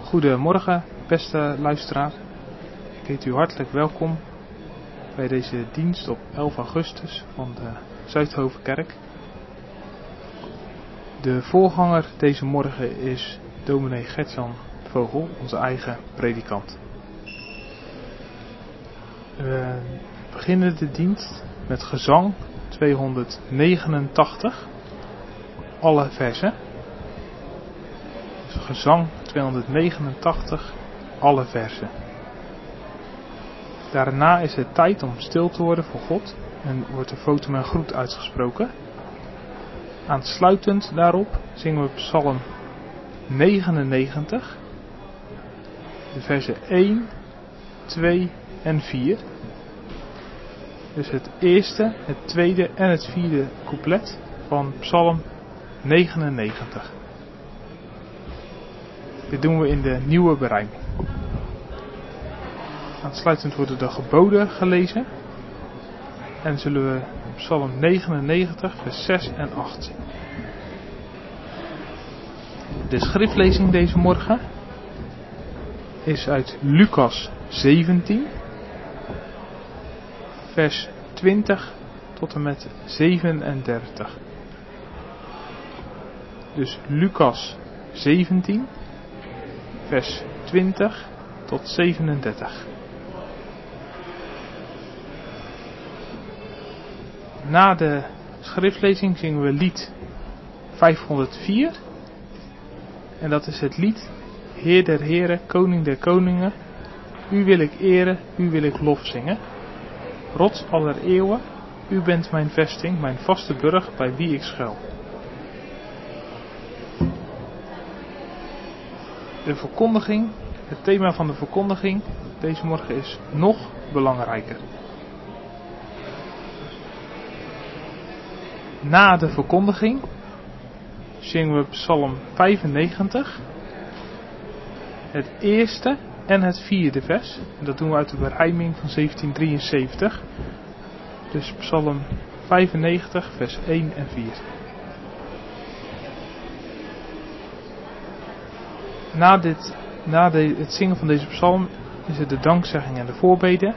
Goedemorgen, beste luisteraar. Ik heet u hartelijk welkom bij deze dienst op 11 augustus van de Zuidhovenkerk. De voorganger deze morgen is dominee Gert-Jan Vogel, onze eigen predikant. We beginnen de dienst met gezang 289, alle versen. Dus gezang 289, alle versen. Daarna is het tijd om stil te worden voor God en wordt de fotum en groet uitgesproken. Aansluitend daarop zingen we Psalm 99, de versen 1, 2 en 4. Dus het eerste, het tweede en het vierde couplet van Psalm 99. Dit doen we in de nieuwe berijming. Aansluitend worden de geboden gelezen. En zullen we Psalm 99 vers 6 en 8 zien. De schriftlezing deze morgen is uit Lucas 17 vers 20 tot en met 37. Dus Lucas 17 vers 20 tot 37. Na de schriftlezing zingen we lied 504. En dat is het lied Heer der Heren, Koning der Koningen. U wil ik eren, u wil ik lof zingen. Rots aller eeuwen, u bent mijn vesting, mijn vaste burcht bij wie ik schuil. De verkondiging, het thema van de verkondiging deze morgen is nog belangrijker. Na de verkondiging zingen we Psalm 95, het eerste en het vierde vers. En dat doen we uit de berijming van 1773. Dus Psalm 95 vers 1 en 4. Na het zingen van deze psalm is het de dankzegging en de voorbeden.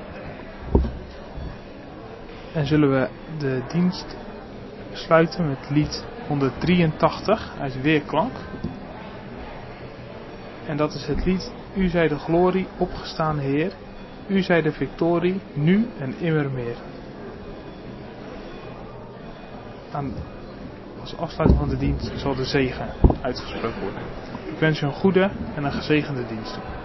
En zullen we de dienst sluiten met lied 183 uit Weerklank. En dat is het lied U zij de glorie, opgestaan Heer. U zij de victorie, nu en immer meer. Als afsluiting van de dienst zal de zegen uitgesproken worden. Ik wens u een goede en een gezegende dienst toe.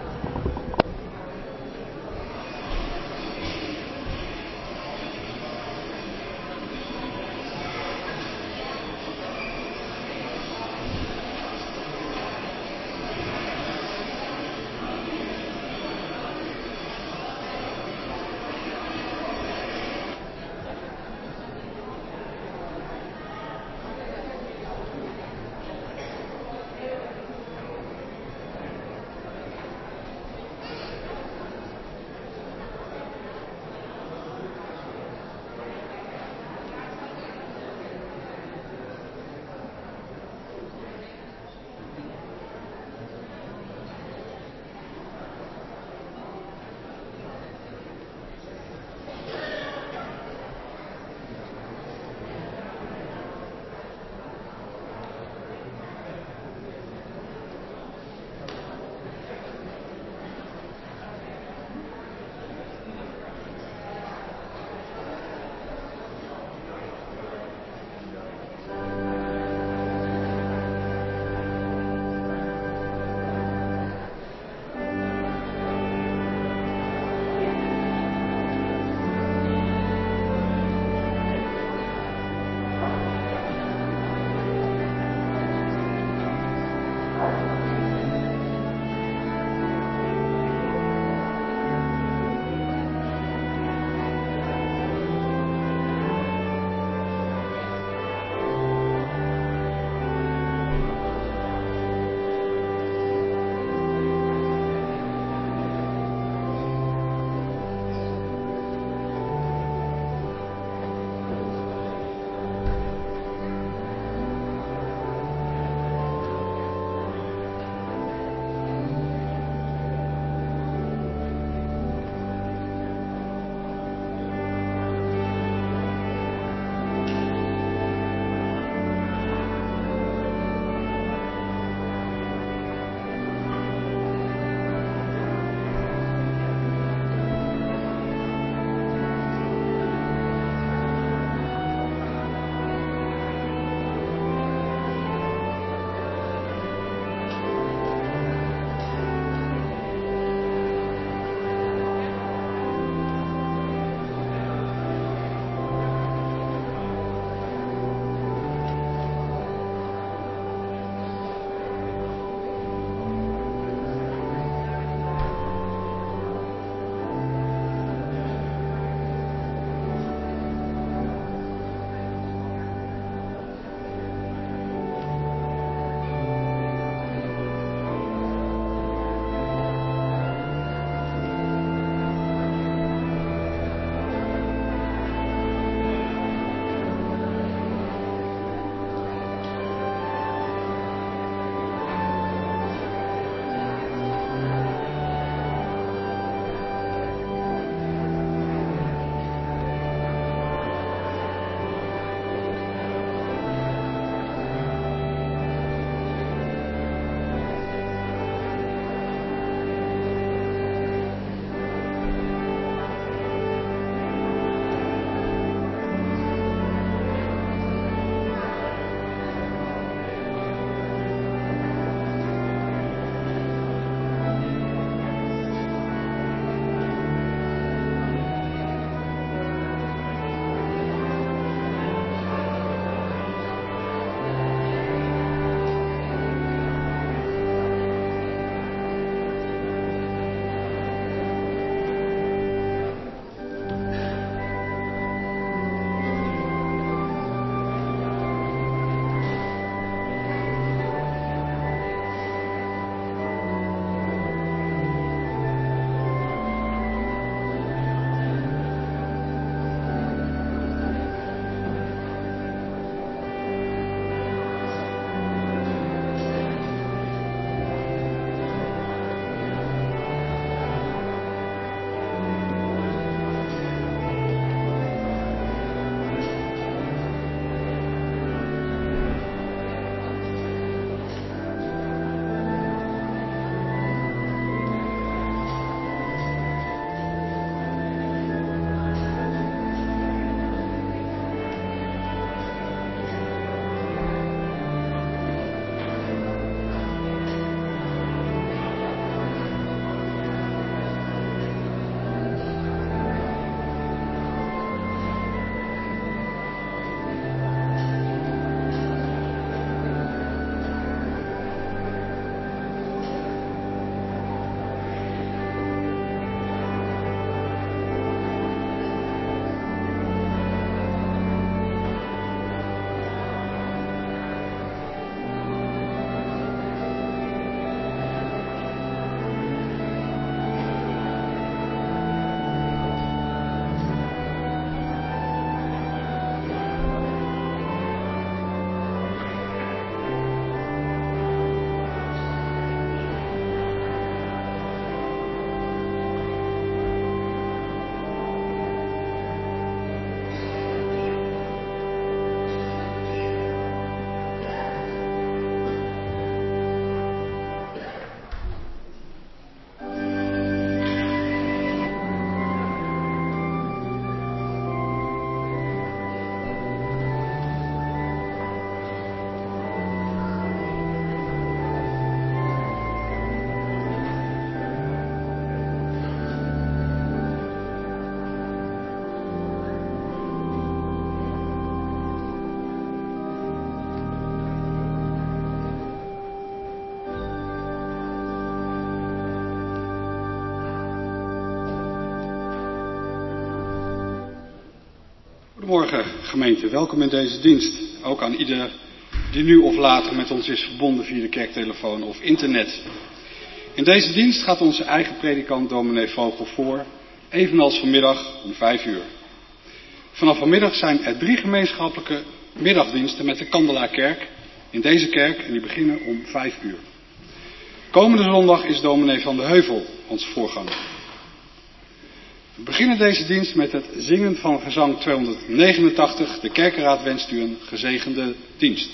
Morgen gemeente, welkom in deze dienst. Ook aan ieder die nu of later met ons is verbonden via de kerktelefoon of internet. In deze dienst gaat onze eigen predikant dominee Vogel voor, evenals vanmiddag om 5 uur. Vanaf vanmiddag zijn er 3 gemeenschappelijke middagdiensten met de Kandelaarkerk in deze kerk en die beginnen om 5 uur. Komende zondag is dominee Van de Heuvel onze voorganger. We beginnen deze dienst met het zingen van gezang 289. De kerkenraad wenst u een gezegende dienst.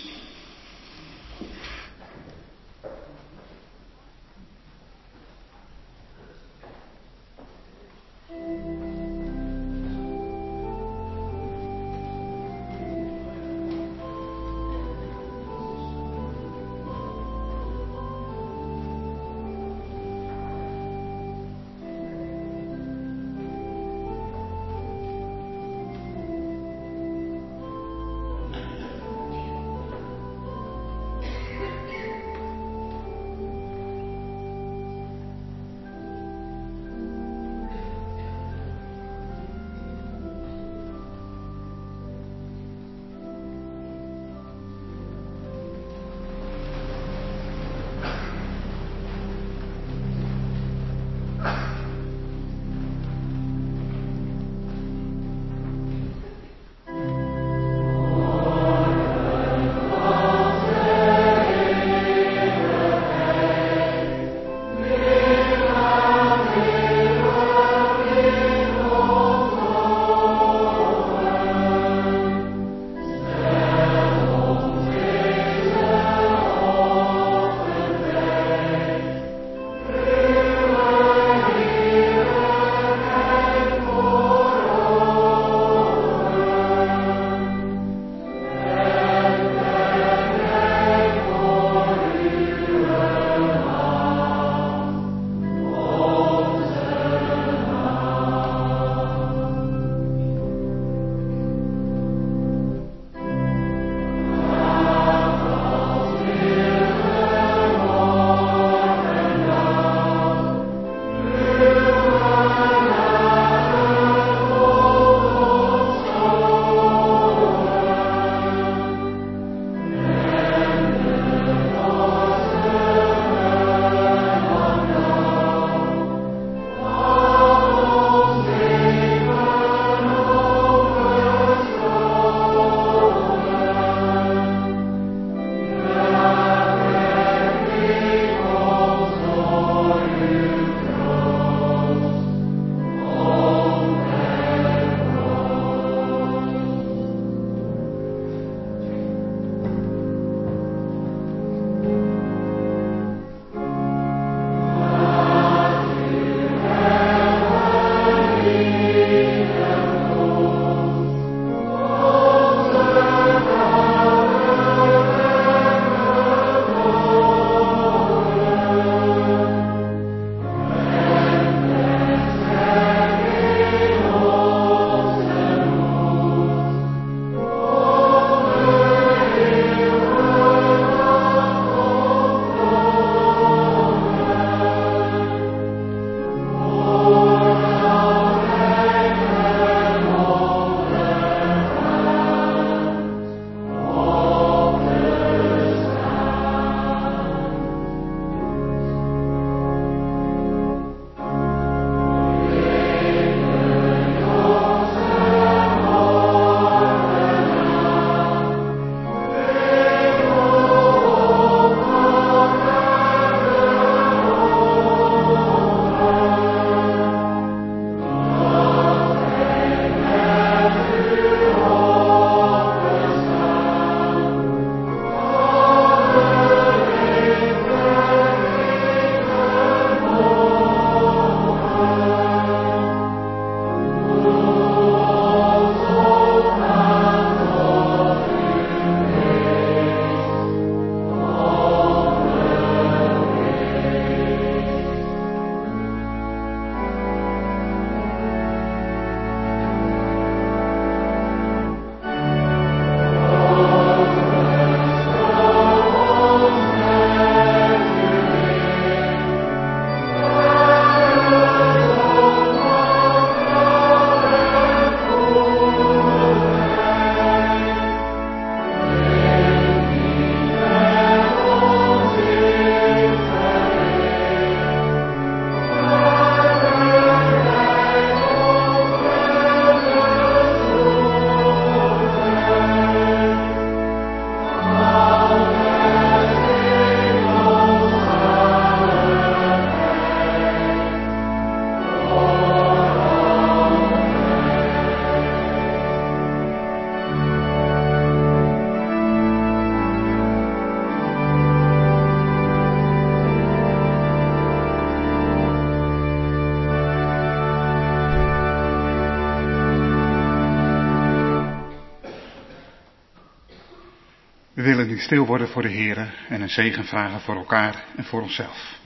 willen nu stil worden voor de Heere en een zegen vragen voor elkaar en voor onszelf.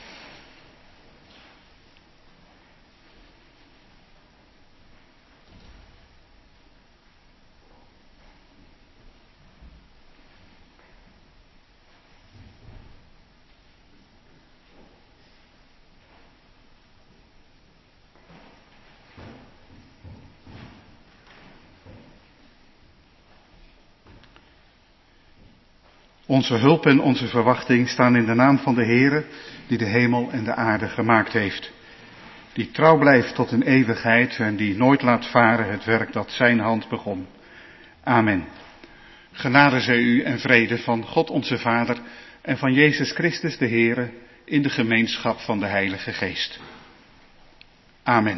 Onze hulp en onze verwachting staan in de naam van de Heere, die de hemel en de aarde gemaakt heeft. Die trouw blijft tot een eeuwigheid en die nooit laat varen het werk dat zijn hand begon. Amen. Genade zij u en vrede van God onze Vader en van Jezus Christus de Heere in de gemeenschap van de Heilige Geest. Amen.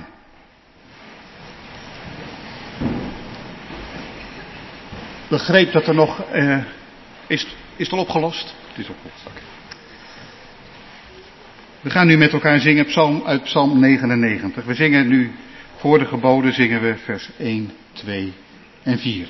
Begreep dat er nog... Is het al opgelost? Het is opgelost. Okay. We gaan nu met elkaar zingen uit Psalm 99. We zingen nu voor de geboden zingen we vers 1, 2 en 4.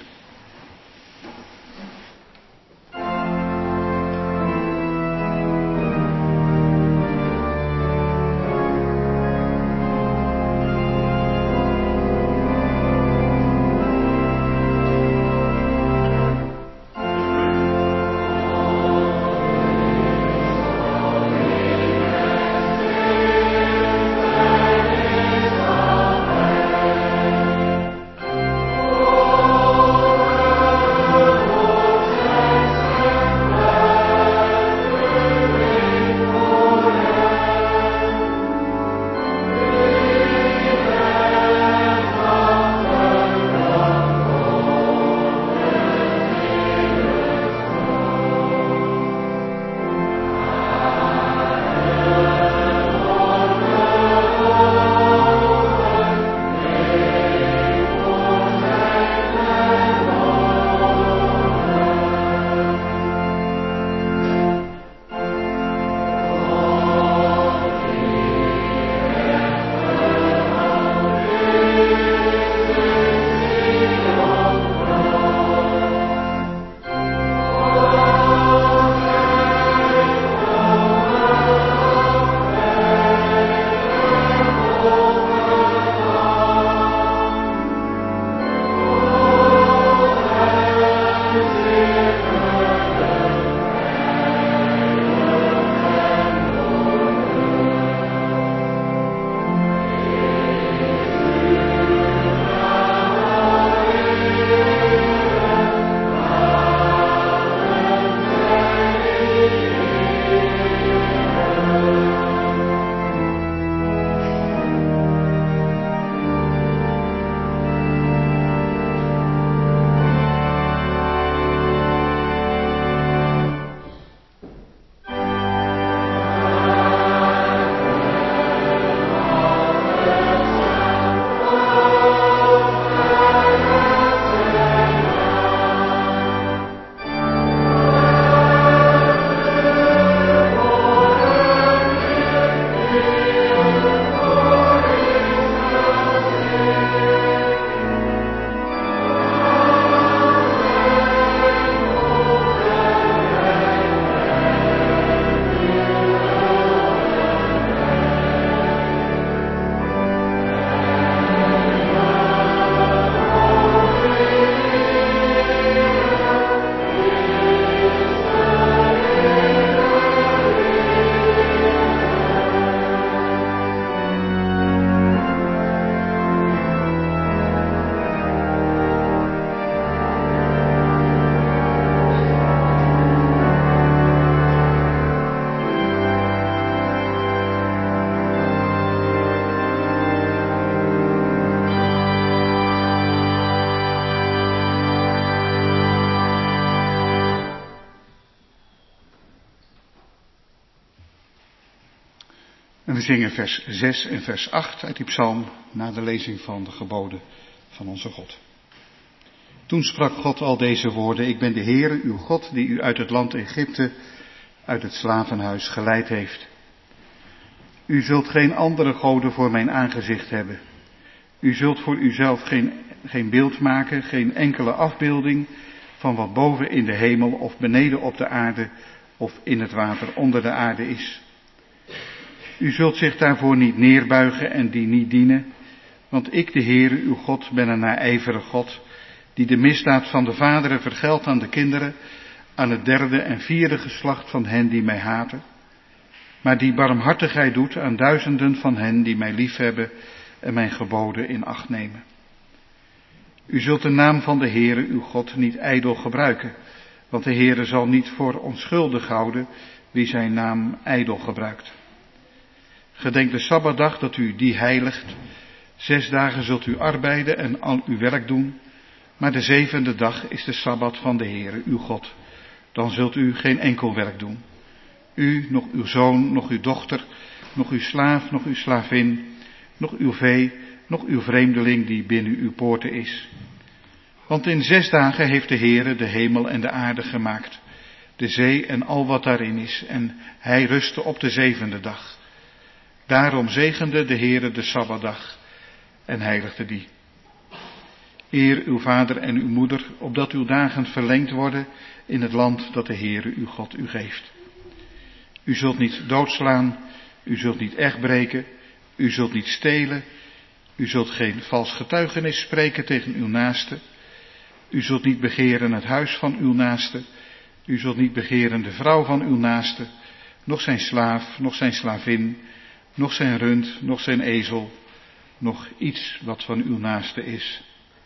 En we zingen vers 6 en vers 8 uit die psalm na de lezing van de geboden van onze God. Toen sprak God al deze woorden: Ik ben de Heere, uw God, die u uit het land Egypte, uit het slavenhuis geleid heeft. U zult geen andere goden voor mijn aangezicht hebben. U zult voor uzelf geen beeld maken, geen enkele afbeelding van wat boven in de hemel of beneden op de aarde of in het water onder de aarde is. U zult zich daarvoor niet neerbuigen en die niet dienen, want ik, de Heere, uw God, ben een naijverig God, die de misdaad van de vaderen vergeldt aan de kinderen, aan het derde en vierde geslacht van hen die mij haten, maar die barmhartigheid doet aan duizenden van hen die mij liefhebben en mijn geboden in acht nemen. U zult de naam van de Heere, uw God, niet ijdel gebruiken, want de Heere zal niet voor onschuldig houden wie zijn naam ijdel gebruikt. Gedenk de Sabbatdag dat u die heiligt. 6 dagen zult u arbeiden en al uw werk doen, maar de 7e dag is de Sabbat van de Heere, uw God. Dan zult u geen enkel werk doen. U, nog uw zoon, nog uw dochter, nog uw slaaf, nog uw slavin, nog uw vee, nog uw vreemdeling die binnen uw poorten is. Want in 6 dagen heeft de Heere de hemel en de aarde gemaakt, de zee en al wat daarin is, en hij rustte op de 7e dag. Daarom zegende de Heere de Sabbatdag en heiligde die. Eer uw vader en uw moeder, opdat uw dagen verlengd worden in het land dat de Heere uw God u geeft. U zult niet doodslaan, u zult niet echt breken, u zult niet stelen, u zult geen vals getuigenis spreken tegen uw naaste, u zult niet begeren het huis van uw naaste, u zult niet begeren de vrouw van uw naaste, noch zijn slaaf, noch zijn slavin, noch zijn rund, noch zijn ezel, noch iets wat van uw naaste is.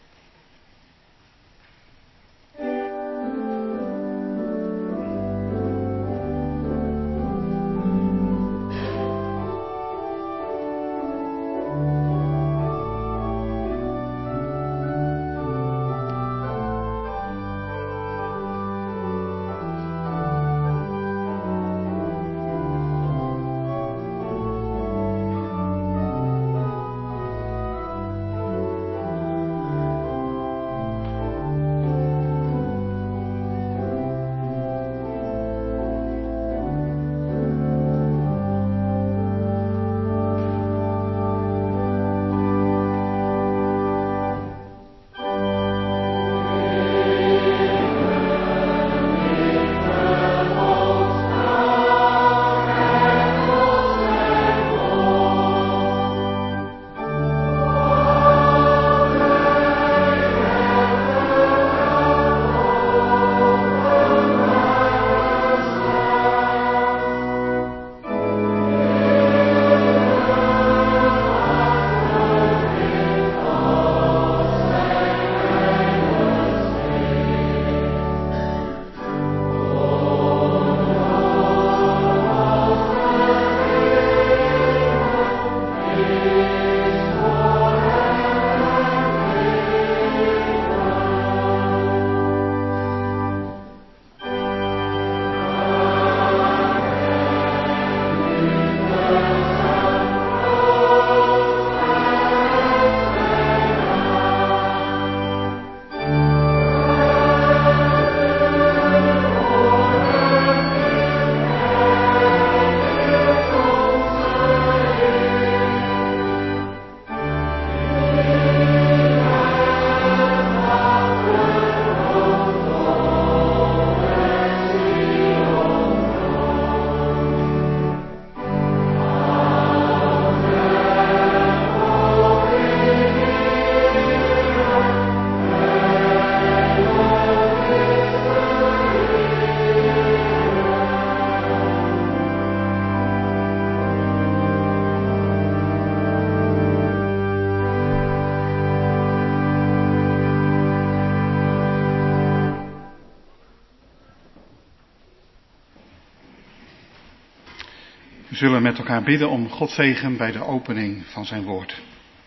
We zullen met elkaar bidden om Gods zegen bij de opening van zijn woord.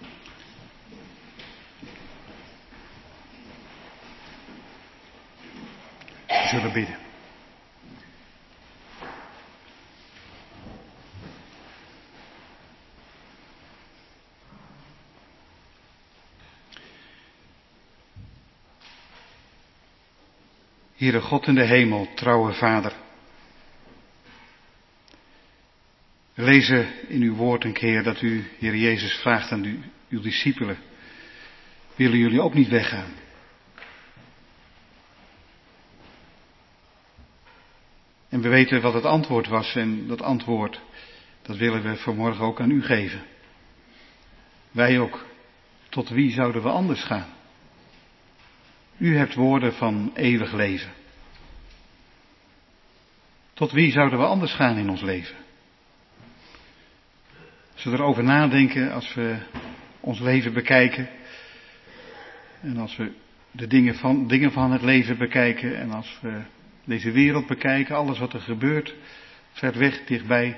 We zullen bidden. Heere God in de hemel, trouwe Vader. We lezen in uw woord een keer dat u, Heer Jezus, vraagt aan uw discipelen. Willen jullie ook niet weggaan? En we weten wat het antwoord was en dat antwoord, dat willen we vanmorgen ook aan u geven. Wij ook. Tot wie zouden we anders gaan? U hebt woorden van eeuwig leven. Tot wie zouden we anders gaan in ons leven? Als we erover nadenken, als we ons leven bekijken en als we de dingen van het leven bekijken en als we deze wereld bekijken, alles wat er gebeurt, ver weg, dichtbij.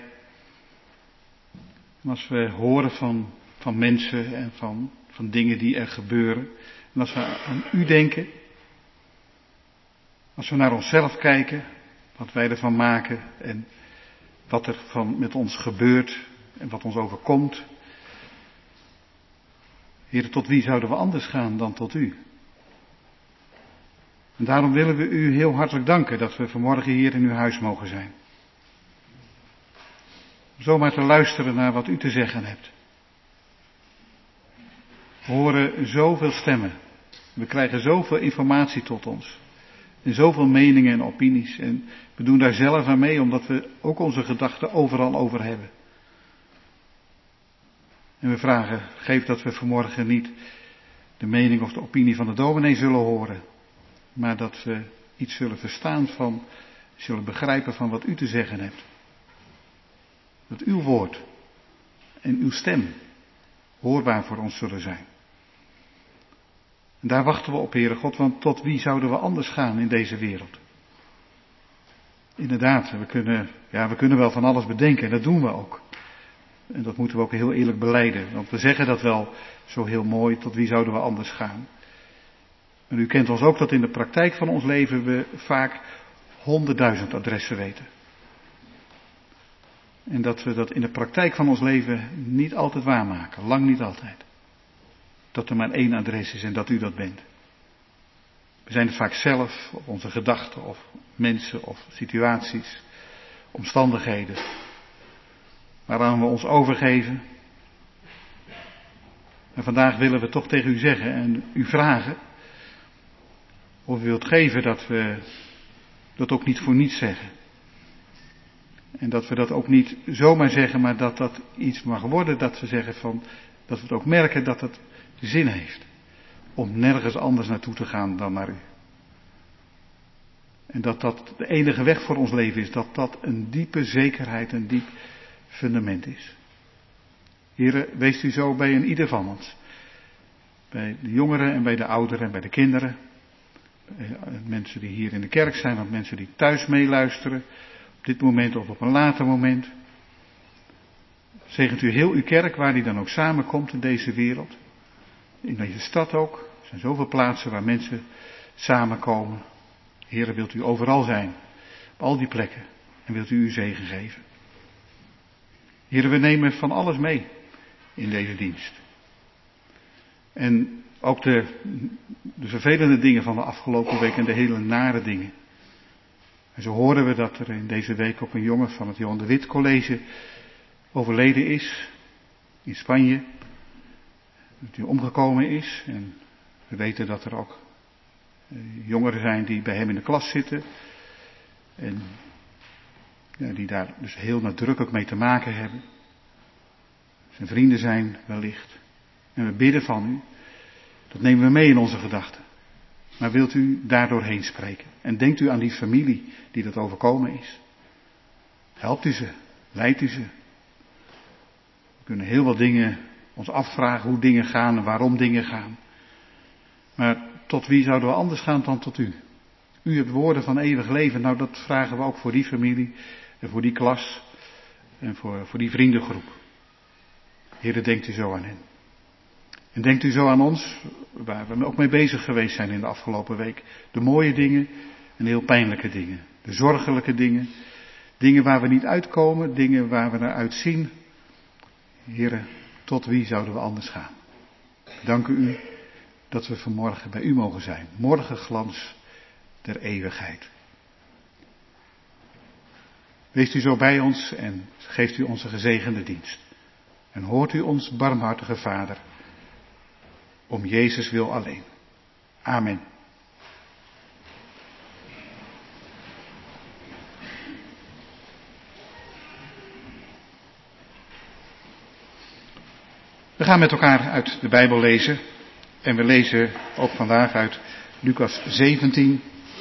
En als we horen van mensen en van dingen die er gebeuren. En als we aan u denken. Als we naar onszelf kijken. Wat wij ervan maken. En wat er met ons gebeurt. En wat ons overkomt. Heer, tot wie zouden we anders gaan dan tot u? En daarom willen we u heel hartelijk danken dat we vanmorgen hier in uw huis mogen zijn. Om zomaar te luisteren naar wat u te zeggen hebt. We horen zoveel stemmen. We krijgen zoveel informatie tot ons. En zoveel meningen en opinies. En we doen daar zelf aan mee omdat we ook onze gedachten overal over hebben. En we vragen, geef dat we vanmorgen niet de mening of de opinie van de dominee zullen horen. Maar dat we iets zullen verstaan zullen begrijpen van wat u te zeggen hebt. Dat uw woord en uw stem hoorbaar voor ons zullen zijn. En daar wachten we op, Heere God, want tot wie zouden we anders gaan in deze wereld? Inderdaad, we kunnen wel van alles bedenken en dat doen we ook. En dat moeten we ook heel eerlijk belijden, want we zeggen dat wel zo heel mooi, tot wie zouden we anders gaan? En u kent ons ook dat in de praktijk van ons leven we vaak 100.000 adressen weten. En dat we dat in de praktijk van ons leven niet altijd waarmaken, lang niet altijd. Dat er maar één adres is en dat u dat bent. We zijn het vaak zelf, of onze gedachten, of mensen, of situaties, omstandigheden, waaraan we ons overgeven. En vandaag willen we toch tegen u zeggen en u vragen of u wilt geven dat we dat ook niet voor niets zeggen. En dat we dat ook niet zomaar zeggen, maar dat dat iets mag worden, dat we zeggen dat we het ook merken dat het zin heeft. Om nergens anders naartoe te gaan dan naar u. En dat dat de enige weg voor ons leven is, dat dat een diepe zekerheid, een diep fundament is. Here, wees u zo bij een ieder van ons. Bij de jongeren en bij de ouderen en bij de kinderen. Bij mensen die hier in de kerk zijn, of mensen die thuis meeluisteren. Op dit moment of op een later moment. Zegent u heel uw kerk, waar die dan ook samenkomt in deze wereld. In deze stad ook. Er zijn zoveel plaatsen waar mensen samenkomen. Heere, wilt u overal zijn. Op al die plekken. En wilt u uw zegen geven. Heere, we nemen van alles mee in deze dienst. En ook de vervelende dingen van de afgelopen week en de hele nare dingen. En zo horen we dat er in deze week ook een jongen van het Johan de Wit College overleden is. In Spanje. Dat hij omgekomen is. En we weten dat er ook jongeren zijn die bij hem in de klas zitten. En ja, die daar dus heel nadrukkelijk mee te maken hebben. Zijn vrienden zijn wellicht. En we bidden van u. Dat nemen we mee in onze gedachten. Maar wilt u daardoorheen spreken? En denkt u aan die familie die dat overkomen is. Helpt u ze. Leidt u ze. We kunnen heel wat dingen ons afvragen hoe dingen gaan en waarom dingen gaan. Maar tot wie zouden we anders gaan dan tot u? U hebt woorden van eeuwig leven. Nou, dat vragen we ook voor die familie en voor die klas en voor die vriendengroep. Heere, denkt u zo aan hen. En denkt u zo aan ons, waar we ook mee bezig geweest zijn in de afgelopen week. De mooie dingen en de heel pijnlijke dingen. De zorgelijke dingen. Dingen waar we niet uitkomen, dingen waar we naar uitzien. Heere, tot wie zouden we anders gaan? Dank u dat we vanmorgen bij u mogen zijn. Morgenglans der eeuwigheid. Wees u zo bij ons en geeft u onze gezegende dienst. En hoort u ons barmhartige Vader, om Jezus wil alleen. Amen. gaan met elkaar uit de Bijbel lezen. En we lezen ook vandaag uit Lucas 17.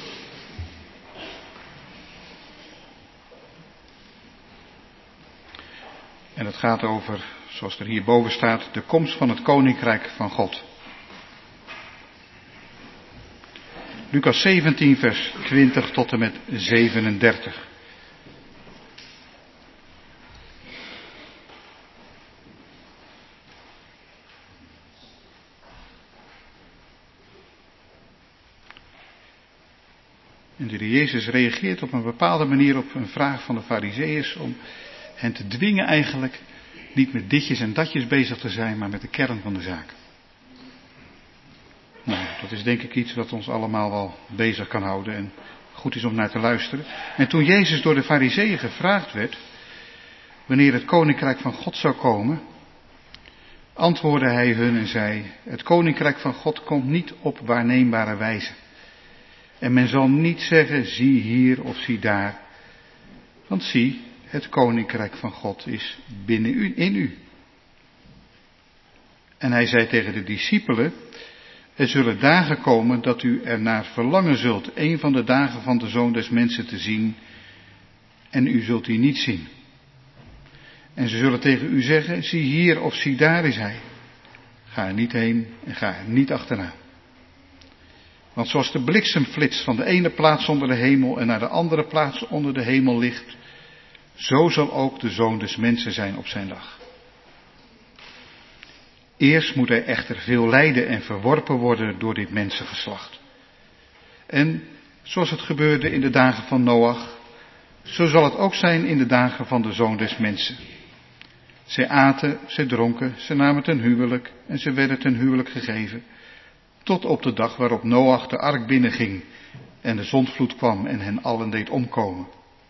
En het gaat over, zoals er hierboven staat, de komst van het Koninkrijk van God. Lucas 17 vers 20 tot en met 37. En de Heer Jezus reageert op een bepaalde manier op een vraag van de Farizeeërs om hen te dwingen eigenlijk niet met ditjes en datjes bezig te zijn, maar met de kern van de zaak. Nou, dat is denk ik iets wat ons allemaal wel bezig kan houden en goed is om naar te luisteren. En toen Jezus door de Farizeeën gevraagd werd wanneer het Koninkrijk van God zou komen, antwoordde hij hun en zei: het Koninkrijk van God komt niet op waarneembare wijze. En men zal niet zeggen, zie hier of zie daar. Want zie, het Koninkrijk van God is binnen u, in u. En hij zei tegen de discipelen: er zullen dagen komen dat u ernaar verlangen zult, een van de dagen van de Zoon des Mensen te zien, en u zult die niet zien. En ze zullen tegen u zeggen, zie hier of zie daar is hij. Ga er niet heen en ga er niet achteraan. Want zoals de bliksemflits van de ene plaats onder de hemel en naar de andere plaats onder de hemel ligt, zo zal ook de Zoon des Mensen zijn op zijn dag. Eerst moet hij echter veel lijden en verworpen worden door dit mensengeslacht. En zoals het gebeurde in de dagen van Noach, zo zal het ook zijn in de dagen van de Zoon des Mensen. Zij aten, zij dronken, ze namen ten huwelijk en ze werden ten huwelijk gegeven. Tot op de dag waarop Noach de ark binnenging en de zondvloed kwam en hen allen deed omkomen.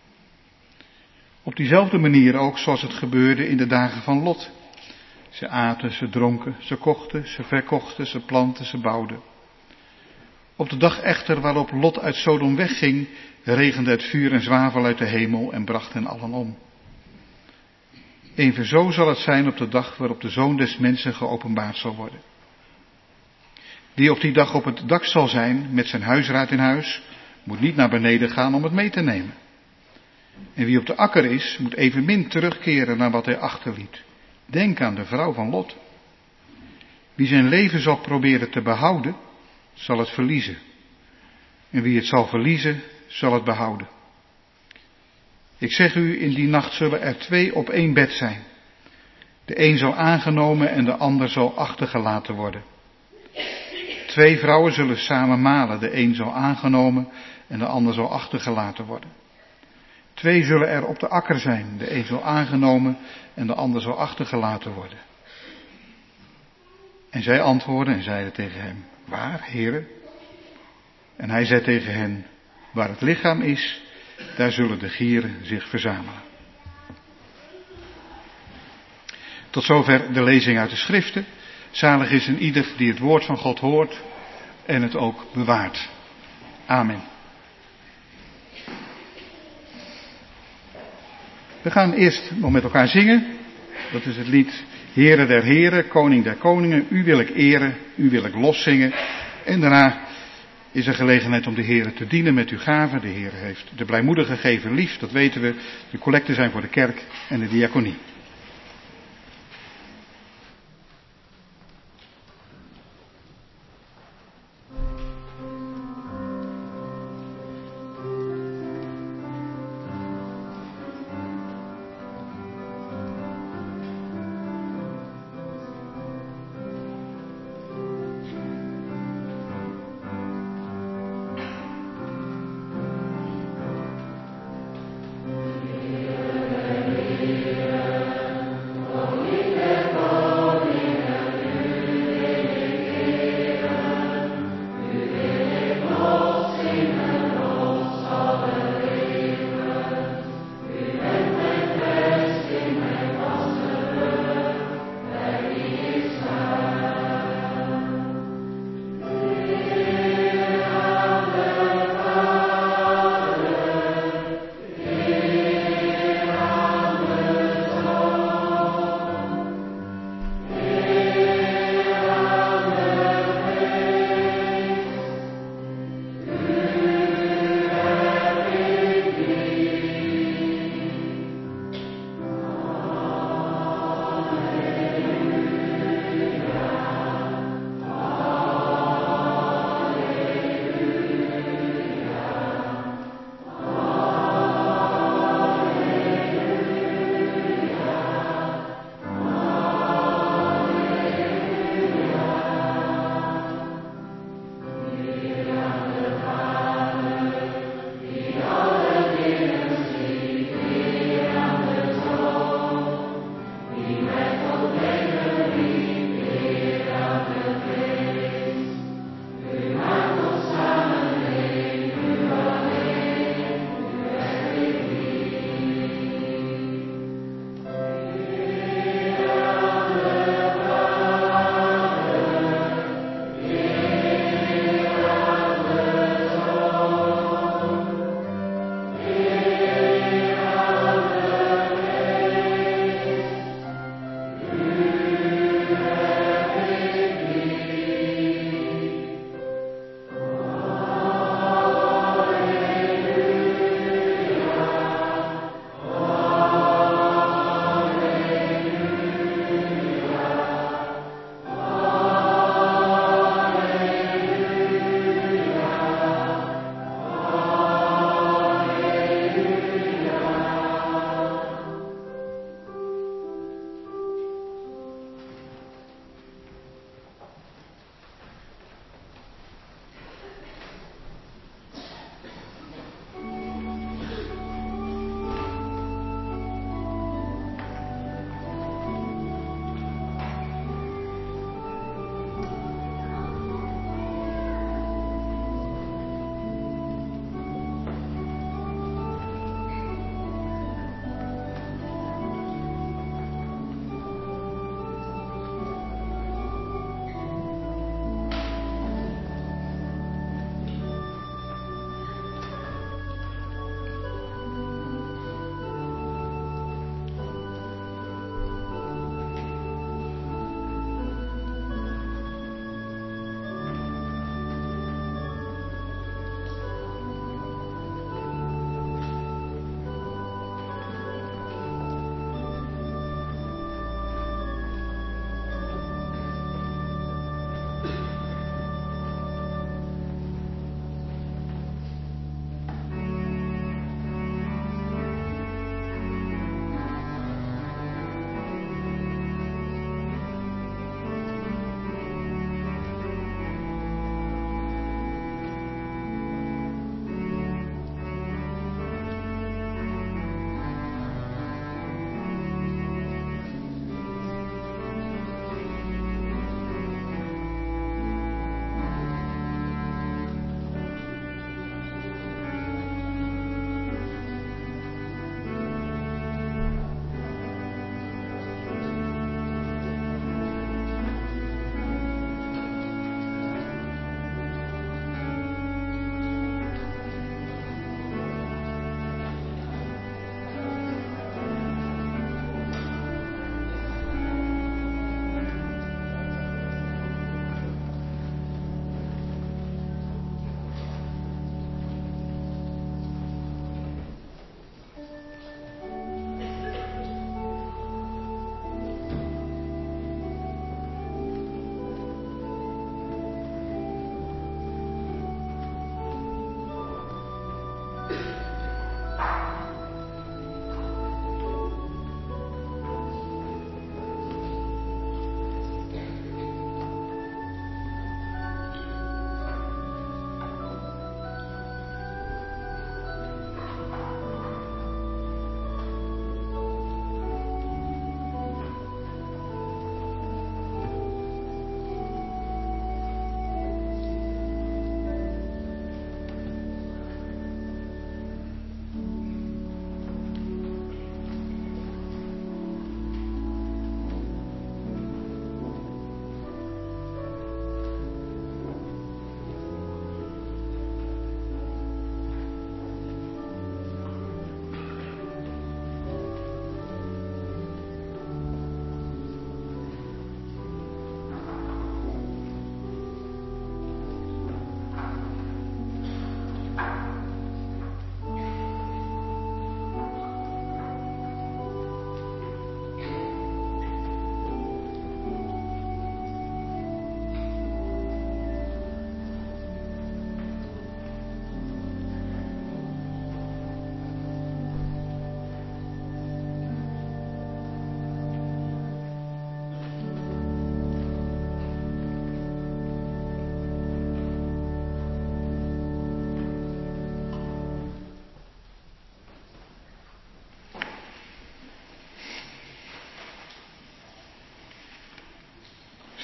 Op diezelfde manier ook zoals het gebeurde in de dagen van Lot. Ze aten, ze dronken, ze kochten, ze verkochten, ze plantten, ze bouwden. Op de dag echter waarop Lot uit Sodom wegging, regende het vuur en zwavel uit de hemel en bracht hen allen om. Evenzo zal het zijn op de dag waarop de Zoon des Mensen geopenbaard zal worden. Die op die dag op het dak zal zijn met zijn huisraad in huis, moet niet naar beneden gaan om het mee te nemen. En wie op de akker is, moet evenmin terugkeren naar wat hij achterliet. Denk aan de vrouw van Lot. Wie zijn leven zal proberen te behouden, zal het verliezen. En wie het zal verliezen, zal het behouden. Ik zeg u, in die nacht zullen er 2 op 1 bed zijn. De een zal aangenomen en de ander zal achtergelaten worden. 2 vrouwen zullen samen malen, de een zal aangenomen en de ander zal achtergelaten worden. 2 zullen er op de akker zijn, de een zal aangenomen en de ander zal achtergelaten worden. En zij antwoordden en zeiden tegen hem, waar, Heere? En hij zei tegen hen, waar het lichaam is, daar zullen de gieren zich verzamelen. Tot zover de lezing uit de Schriften. Zalig is een ieder die het woord van God hoort en het ook bewaart. Amen. We gaan eerst nog met elkaar zingen. Dat is het lied Heere der Heren, Koning der Koningen. U wil ik eren, u wil ik loszingen. En daarna is er gelegenheid om de Heere te dienen met uw gaven. De Heer heeft de blijmoedige gever lief, dat weten we. De collecten zijn voor de kerk en de diaconie.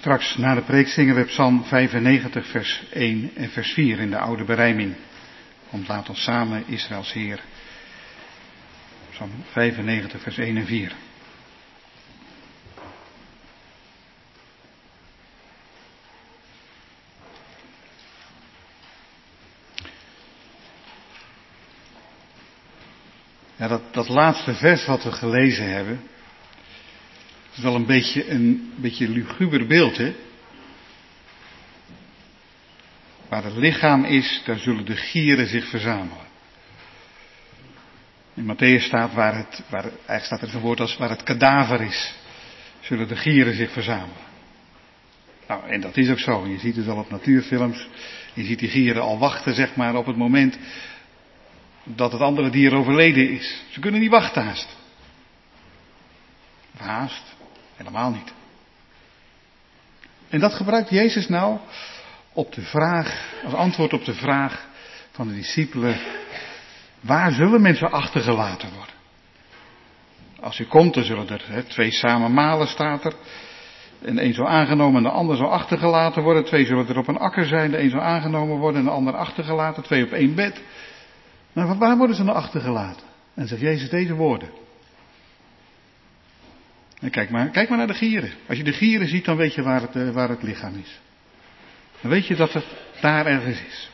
Straks na de preek zingen we Psalm 95 vers 1 en vers 4 in de oude berijming. Want laat ons samen Israëls Heer. Psalm 95 vers 1 en 4. Ja, dat laatste vers wat we gelezen hebben, is wel een beetje luguber beeld, hè? Waar het lichaam is, daar zullen de gieren zich verzamelen. In Matthäus staat eigenlijk staat er zo'n woord als waar het kadaver is, zullen de gieren zich verzamelen. Nou, en dat is ook zo. Je ziet het al op natuurfilms. Je ziet die gieren al wachten, zeg maar, op het moment dat het andere dier overleden is. Ze kunnen niet wachten haast. Haast, helemaal niet. En dat gebruikt Jezus nou op de vraag, als antwoord op de vraag van de discipelen: waar zullen mensen achtergelaten worden? Als u komt, dan zullen er 2 samen malen, staat er. En de een zal aangenomen en de ander zal achtergelaten worden. 2 zullen er op een akker zijn, de een zal aangenomen worden en de ander achtergelaten. 2 op 1 bed. Maar waar worden ze nou achtergelaten? En zegt Jezus deze woorden. En kijk maar naar de gieren. Als je de gieren ziet, dan weet je waar het lichaam is. Dan weet je dat het daar ergens is.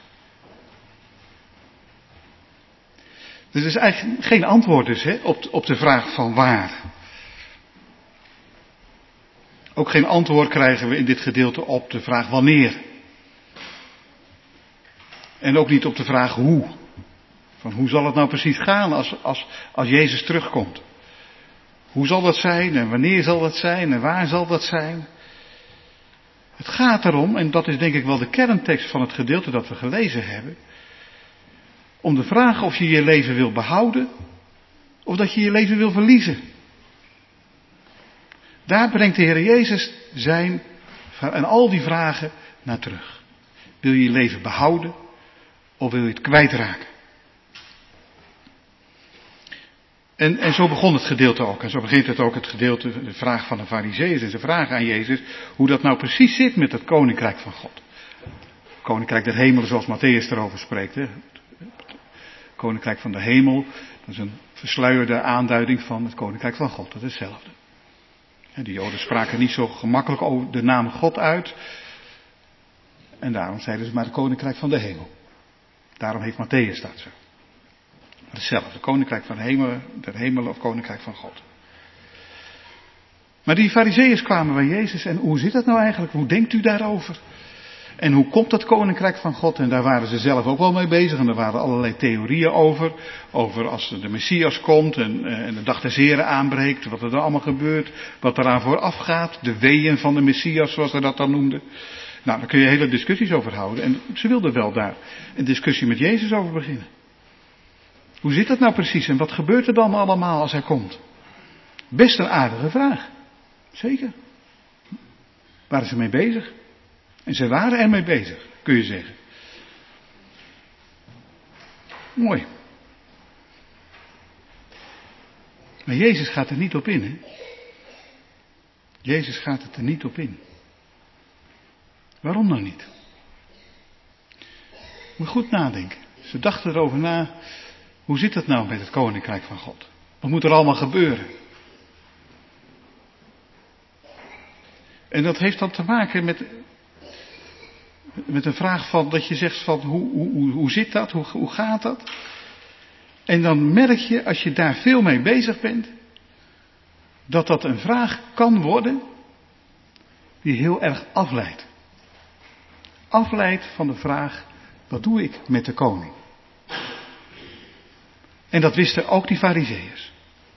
Dus er is eigenlijk geen antwoord dus, hè, op de vraag van waar. Ook geen antwoord krijgen we in dit gedeelte op de vraag wanneer. En ook niet op de vraag hoe. Van hoe zal het nou precies gaan als Jezus terugkomt? Hoe zal dat zijn en wanneer zal dat zijn en waar zal dat zijn? Het gaat erom, en dat is denk ik wel de kerntekst van het gedeelte dat we gelezen hebben, om de vraag of je je leven wil behouden of dat je je leven wil verliezen. Daar brengt de Heer Jezus zijn en al die vragen naar terug. Wil je je leven behouden of wil je het kwijtraken? En zo begon het gedeelte ook. En zo begint het ook, het gedeelte, de vraag van de Farizeeën. En ze vragen aan Jezus hoe dat nou precies zit met het koninkrijk van God. Het koninkrijk der hemelen, zoals Matthäus erover spreekt. Hè. Het koninkrijk van de hemel, dat is een versluierde aanduiding van het koninkrijk van God. Dat is hetzelfde. De Joden spraken niet zo gemakkelijk over de naam God uit. En daarom zeiden ze maar het koninkrijk van de hemel. Daarom heeft Matthäus dat zo. Hetzelfde, koninkrijk van de hemel, der hemelen of koninkrijk van God. Maar die Farizeeërs kwamen bij Jezus en hoe zit dat nou eigenlijk? Hoe denkt u daarover? En hoe komt dat koninkrijk van God? En daar waren ze zelf ook wel mee bezig. En er waren allerlei theorieën over. Over als de Messias komt en de dag des Heren aanbreekt. Wat er dan allemaal gebeurt. Wat eraan vooraf gaat. De weeën van de Messias, zoals ze dat dan noemden. Nou, daar kun je hele discussies over houden. En ze wilden wel daar een discussie met Jezus over beginnen. Hoe zit dat nou precies? En wat gebeurt er dan allemaal als hij komt? Best een aardige vraag. Zeker. Waren ze mee bezig? En ze waren ermee bezig, kun je zeggen. Mooi. Maar Jezus gaat er niet op in, hè? Jezus gaat het er niet op in. Waarom nou niet? Moet goed nadenken. Ze dachten erover na. Hoe zit het nou met het koninkrijk van God? Wat moet er allemaal gebeuren? En dat heeft dan te maken met een vraag van dat je zegt van hoe zit dat? Hoe gaat dat? En dan merk je, als je daar veel mee bezig bent, dat een vraag kan worden die heel erg afleidt. Afleidt van de vraag, wat doe ik met de koning? En dat wisten ook die Farizeeërs.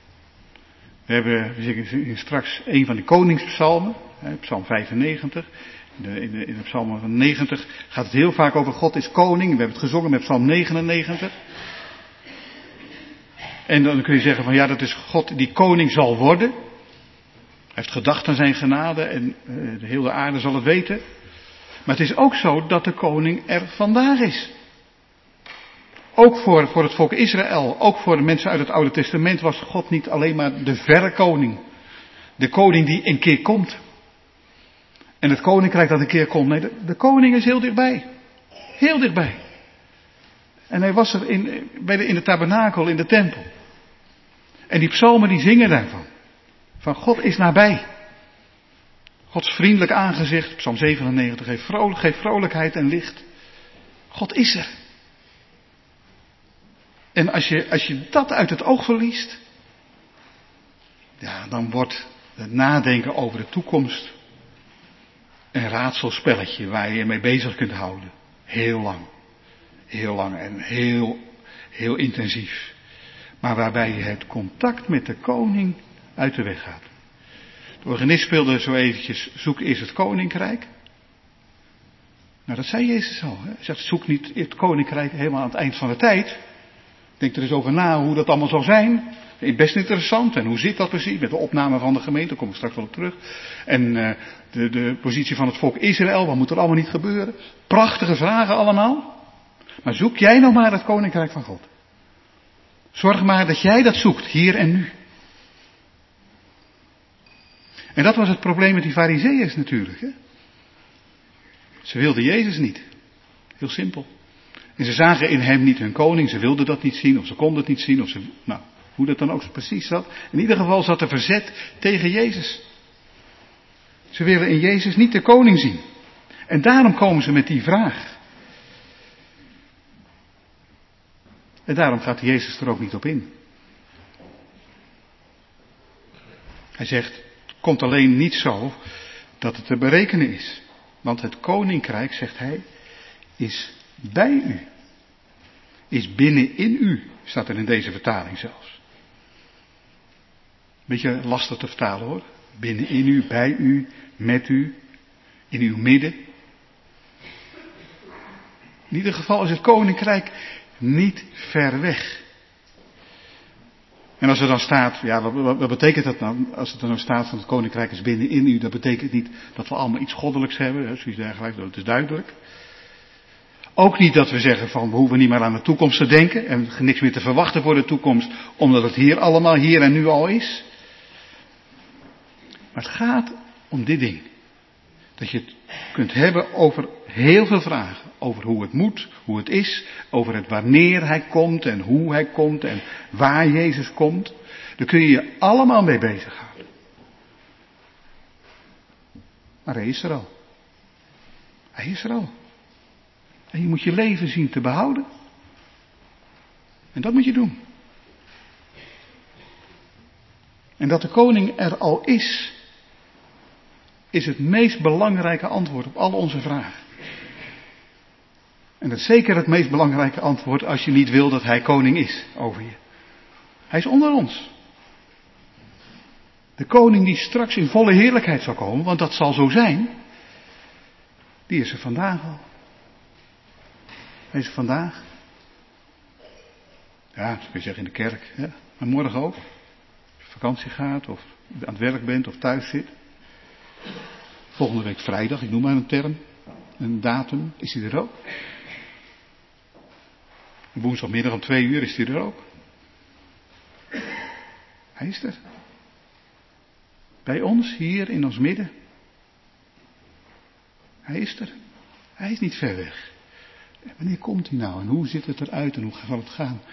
We zingen straks een van die koningspsalmen, psalm 95. In de psalm van 90 gaat het heel vaak over God is koning. We hebben het gezongen met psalm 99. En dan kun je zeggen van ja, dat is God die koning zal worden. Hij heeft gedacht aan zijn genade en de hele aarde zal het weten. Maar het is ook zo dat de koning er vandaag is. Ook voor het volk Israël, ook voor de mensen uit het Oude Testament was God niet alleen maar de verre koning. De koning die een keer komt. En het koninkrijk dat een keer komt. Nee, de koning is heel dichtbij. Heel dichtbij. En hij was er in de tabernakel, in de tempel. En die psalmen die zingen daarvan. Van God is nabij. Gods vriendelijk aangezicht, Psalm 97, geeft vrolijkheid en licht. God is er. En als je dat uit het oog verliest, ja, dan wordt het nadenken over de toekomst een raadselspelletje waar je je mee bezig kunt houden. Heel lang. Heel lang en heel intensief. Maar waarbij je het contact met de koning uit de weg gaat. De organist speelde zo eventjes, zoek eerst het koninkrijk. Nou, dat zei Jezus al. Hè? Hij zegt, zoek niet het koninkrijk helemaal aan het eind van de tijd. Denk er eens over na hoe dat allemaal zal zijn. Best interessant. En hoe zit dat precies met de opname van de gemeente? Daar kom ik straks wel op terug. En de positie van het volk Israël, wat moet er allemaal niet gebeuren? Prachtige vragen allemaal. Maar zoek jij nou maar het koninkrijk van God. Zorg maar dat jij dat zoekt, hier en nu. En dat was het probleem met die Farizeeërs natuurlijk. Hè? Ze wilden Jezus niet. Heel simpel. En ze zagen in hem niet hun koning, ze wilden dat niet zien, of ze konden het niet zien, hoe dat dan ook precies zat. In ieder geval zat er verzet tegen Jezus. Ze willen in Jezus niet de koning zien. En daarom komen ze met die vraag. En daarom gaat Jezus er ook niet op in. Hij zegt, het komt alleen niet zo dat het te berekenen is. Want het koninkrijk, zegt hij, is bij u. Is binnenin u, staat er in deze vertaling zelfs. Beetje lastig te vertalen hoor. Binnenin u, bij u, met u, in uw midden. In ieder geval is het koninkrijk niet ver weg. En als er dan staat, ja, wat betekent dat nou? Als er dan staat van het koninkrijk is binnenin u, dat betekent niet dat we allemaal iets goddelijks hebben, hè, zoiets dergelijks, dat is duidelijk. Ook niet dat we zeggen van we hoeven niet meer aan de toekomst te denken en niks meer te verwachten voor de toekomst, omdat het hier allemaal hier en nu al is. Maar het gaat om dit ding. Dat je het kunt hebben over heel veel vragen. Over hoe het moet, hoe het is. Over het wanneer hij komt en hoe hij komt en waar Jezus komt. Daar kun je je allemaal mee bezighouden. Maar hij is er al. Hij is er al. En je moet je leven zien te behouden. En dat moet je doen. En dat de koning er al is het meest belangrijke antwoord op al onze vragen. En dat is zeker het meest belangrijke antwoord als je niet wil dat hij koning is over je. Hij is onder ons. De koning die straks in volle heerlijkheid zal komen, want dat zal zo zijn, die is er vandaag al. Hij is er vandaag. Ja, dat kun je zeggen in de kerk, hè? Maar morgen ook. Als je op vakantie gaat of aan het werk bent of thuis zit. Volgende week vrijdag, ik noem maar een term, een datum, is hij er ook. Woensdagmiddag om 2 uur is hij er ook. Hij is er. Bij ons, hier in ons midden. Hij is er. Hij is niet ver weg. En wanneer komt hij nou en hoe ziet het eruit en hoe zal het gaan?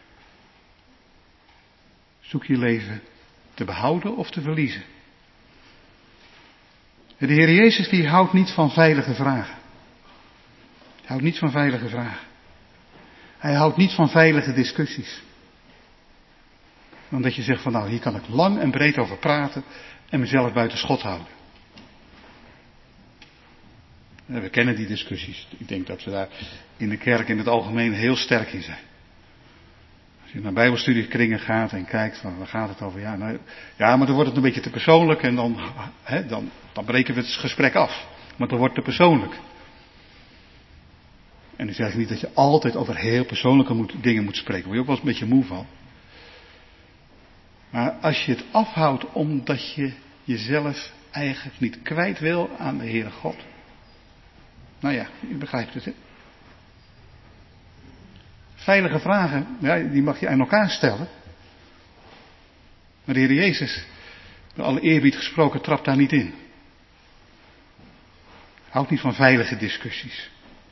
Zoek je leven te behouden of te verliezen. De Heer Jezus die houdt niet van veilige vragen. Hij houdt niet van veilige vragen. Hij houdt niet van veilige discussies. Omdat je zegt van nou hier kan ik lang en breed over praten en mezelf buiten schot houden. We kennen die discussies. Ik denk dat we daar in de kerk in het algemeen heel sterk in zijn. Als je naar bijbelstudiekringen gaat en kijkt van waar gaat het over? Ja, maar dan wordt het een beetje te persoonlijk en dan breken we het gesprek af. Want dan wordt het te persoonlijk. En ik zeg niet dat je altijd over heel persoonlijke dingen moet spreken. Daar word je ook wel eens een beetje moe van. Maar als je het afhoudt omdat je jezelf eigenlijk niet kwijt wil aan de Heere God. Nou ja, je begrijpt het, hè? Veilige vragen, ja, die mag je aan elkaar stellen. Maar de Heer Jezus, met alle eerbied gesproken, trapt daar niet in. Houdt niet van veilige discussies.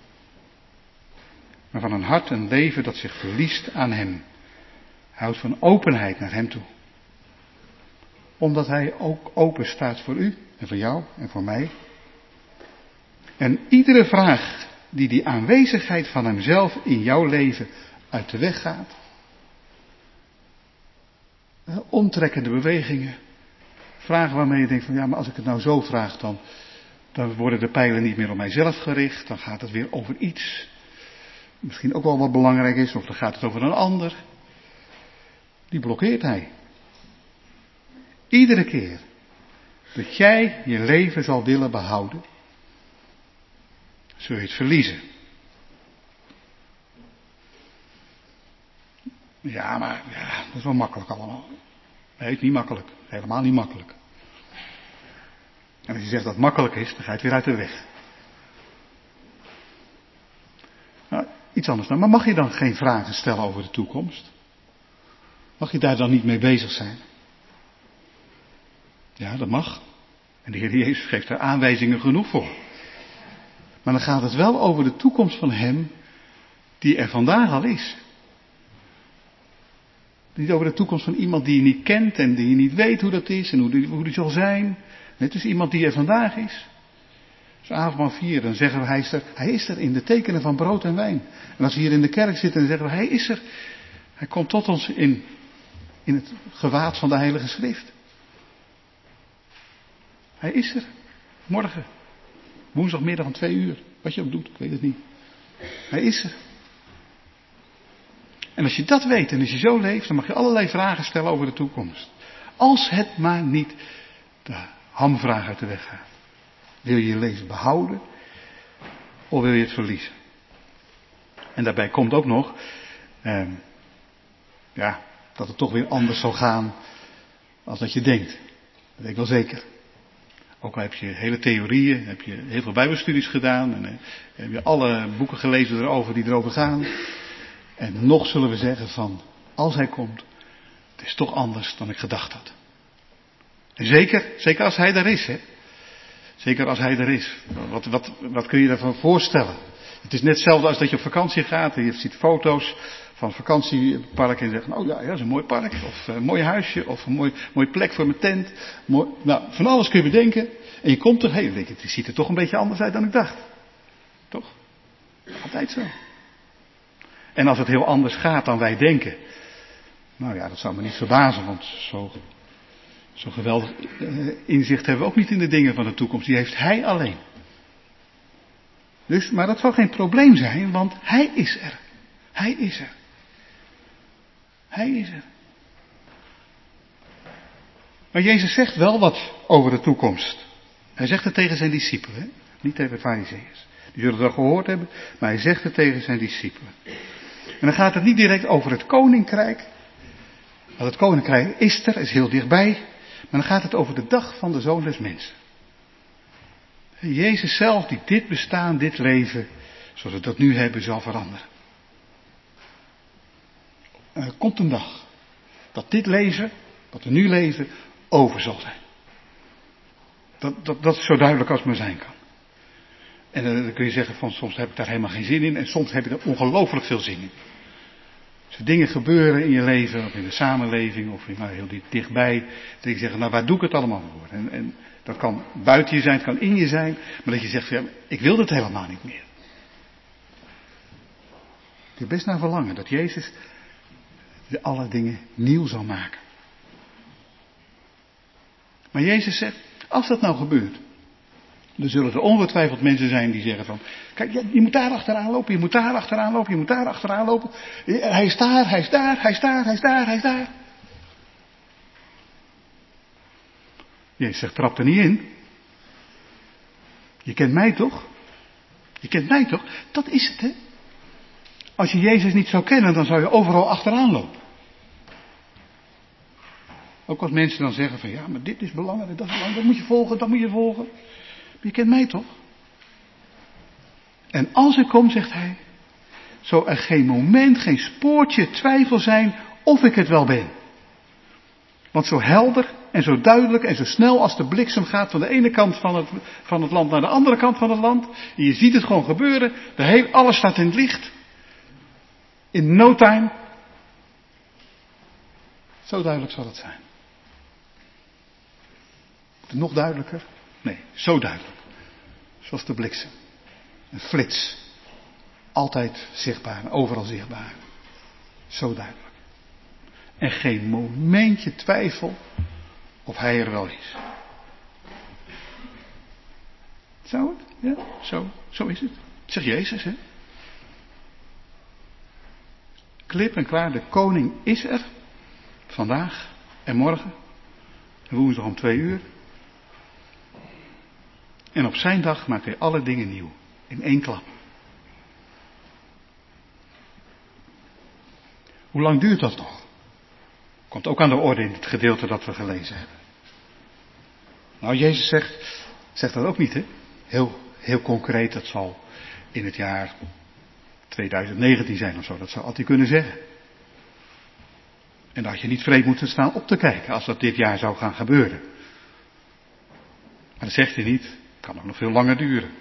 Maar van een hart en leven dat zich verliest aan hem. Houdt van openheid naar hem toe. Omdat hij ook open staat voor u en voor jou en voor mij. En iedere vraag die aanwezigheid van hemzelf in jouw leven uit de weg gaat. Omtrekkende bewegingen. Vragen waarmee je denkt van ja, maar als ik het nou zo vraag dan worden de pijlen niet meer op mijzelf gericht. Dan gaat het weer over iets. Misschien ook wel wat belangrijk is, of dan gaat het over een ander. Die blokkeert hij. Iedere keer dat jij je leven zal willen behouden, zul je het verliezen. Ja, maar ja, dat is wel makkelijk allemaal. Nee, het is niet makkelijk. Helemaal niet makkelijk. En als je zegt dat het makkelijk is, dan ga je het weer uit de weg. Nou, iets anders dan. Maar mag je dan geen vragen stellen over de toekomst? Mag je daar dan niet mee bezig zijn? Ja, dat mag. En de Heer Jezus geeft daar aanwijzingen genoeg voor. Maar dan gaat het wel over de toekomst van hem die er vandaag al is. Niet over de toekomst van iemand die je niet kent en die je niet weet hoe dat is en hoe die zal zijn. Het is iemand die er vandaag is. Als avondmaal 4, dan zeggen we hij is er in de tekenen van brood en wijn. En als we hier in de kerk zitten, dan zeggen we hij is er. Hij komt tot ons in het gewaad van de Heilige Schrift. Hij is er. Morgen. Woensdagmiddag om 2 uur. Wat je ook doet, ik weet het niet. Hij is er. En als je dat weet en als je zo leeft, dan mag je allerlei vragen stellen over de toekomst. Als het maar niet de hamvraag uit de weg gaat. Wil je je leven behouden of wil je het verliezen? En daarbij komt ook nog dat het toch weer anders zal gaan als dat je denkt. Dat weet ik wel zeker. Ook al heb je hele theorieën, heb je heel veel bijbelstudies gedaan en heb je alle boeken gelezen erover die erover gaan. En nog zullen we zeggen van, als hij komt, het is toch anders dan ik gedacht had. En zeker als hij daar is, hè. Zeker als hij er is. Wat kun je daarvan voorstellen? Het is net hetzelfde als dat je op vakantie gaat en je ziet foto's van vakantiepark en zegt, oh ja, dat is een mooi park, of een mooi huisje, of een mooie plek voor mijn tent. Van alles kun je bedenken. En je komt er, denk je, het ziet er toch een beetje anders uit dan ik dacht. Toch? Altijd zo. En als het heel anders gaat dan wij denken, nou ja, dat zou me niet verbazen, want zo geweldig inzicht hebben we ook niet in de dingen van de toekomst. Die heeft hij alleen. Dus, maar dat zal geen probleem zijn, want hij is er. Hij is er. Hij is er. Maar Jezus zegt wel wat over de toekomst. Hij zegt het tegen zijn discipelen, hè? Niet tegen de farizeeërs. Die zullen het wel gehoord hebben, maar hij zegt het tegen zijn discipelen. En dan gaat het niet direct over het koninkrijk. Want het koninkrijk is heel dichtbij. Maar dan gaat het over de dag van de Zoon des Mensen. Jezus zelf die dit bestaan, dit leven, zoals we dat nu hebben, zal veranderen. En er komt een dag dat dit leven, wat we nu leven, over zal zijn. Dat is zo duidelijk als het maar zijn kan. En dan kun je zeggen van soms heb ik daar helemaal geen zin in en soms heb je er ongelooflijk veel zin in. Als er dingen gebeuren in je leven, of in de samenleving, of heel dichtbij, dat je zegt, nou waar doe ik het allemaal voor? En dat kan buiten je zijn, het kan in je zijn, maar dat je zegt, ja, ik wil dit helemaal niet meer. Ik heb best naar verlangen dat Jezus alle dingen nieuw zal maken. Maar Jezus zegt, als dat nou gebeurt, dan zullen er ongetwijfeld mensen zijn die zeggen van, kijk, je moet daar achteraan lopen, je moet daar achteraan lopen, je moet daar achteraan lopen. Hij is daar, hij is daar, hij is daar, hij is daar, hij is daar. Jezus zegt, trap er niet in. Je kent mij toch? Je kent mij toch? Dat is het, hè? Als je Jezus niet zou kennen, dan zou je overal achteraan lopen. Ook als mensen dan zeggen van, ja, maar dit is belangrijk, dat is belangrijk, dat moet je volgen, dat moet je volgen. Je kent mij toch? En als ik kom, zegt hij, zal er geen moment, geen spoortje twijfel zijn of ik het wel ben. Want zo helder en zo duidelijk en zo snel als de bliksem gaat van de ene kant van het land naar de andere kant van het land. En je ziet het gewoon gebeuren. Alles staat in het licht. In no time. Zo duidelijk zal het zijn. Nog duidelijker? Nee, zo duidelijk. Zoals de bliksem. Een flits. Altijd zichtbaar, overal zichtbaar. Zo duidelijk. En geen momentje twijfel of hij er wel is. Zou het? Ja, zo is het. Dat zegt Jezus, hè. Klip en klaar, de koning is er. Vandaag en morgen. En woensdag om 2:00. En op zijn dag maakt hij alle dingen nieuw. In één klap. Hoe lang duurt dat nog? Komt ook aan de orde in het gedeelte dat we gelezen hebben. Nou, Jezus zegt dat ook niet, hè? Heel concreet, dat zal in het jaar 2019 zijn of zo. Dat zou altijd kunnen zeggen. En daar had je niet vreemd moeten staan op te kijken als dat dit jaar zou gaan gebeuren. Maar dat zegt hij niet. Het kan ook nog veel langer duren.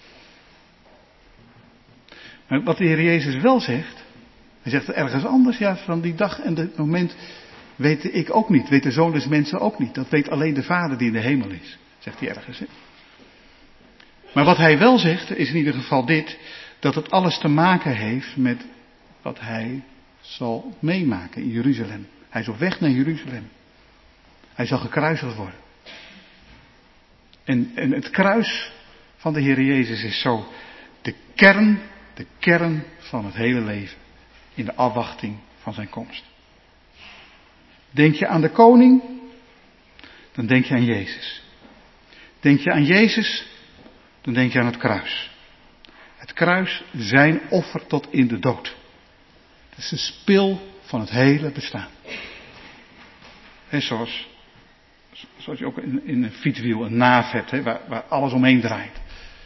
Maar wat de Heer Jezus wel zegt, hij zegt ergens anders, ja, van die dag en het moment weet ik ook niet. Weet de Zoon des Mensen ook niet. Dat weet alleen de Vader die in de hemel is, zegt hij ergens. Hè? Maar wat hij wel zegt, is in ieder geval dit, dat het alles te maken heeft met wat hij zal meemaken in Jeruzalem. Hij is op weg naar Jeruzalem. Hij zal gekruisigd worden. En het kruis van de Heer Jezus is zo de kern van het hele leven. In de afwachting van zijn komst. Denk je aan de koning, dan denk je aan Jezus. Denk je aan Jezus, dan denk je aan het kruis. Het kruis, zijn offer tot in de dood. Het is de spil van het hele bestaan. En zoals je ook in een fietswiel een naaf hebt, hè, waar alles omheen draait.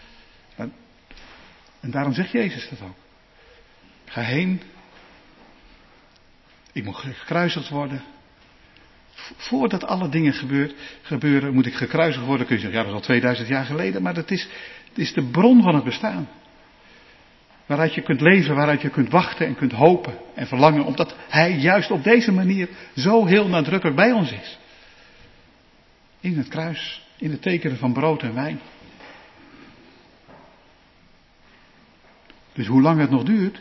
En daarom zegt Jezus dat ook. Ga heen. Ik moet gekruisigd worden. Voordat alle dingen gebeuren, moet ik gekruisigd worden. Kun je zeggen, ja, dat is al 2000 jaar geleden. Maar het is de bron van het bestaan. Waaruit je kunt leven, waaruit je kunt wachten en kunt hopen en verlangen. Omdat hij juist op deze manier zo heel nadrukkelijk bij ons is. In het kruis, in het tekenen van brood en wijn. Dus hoe lang het nog duurt,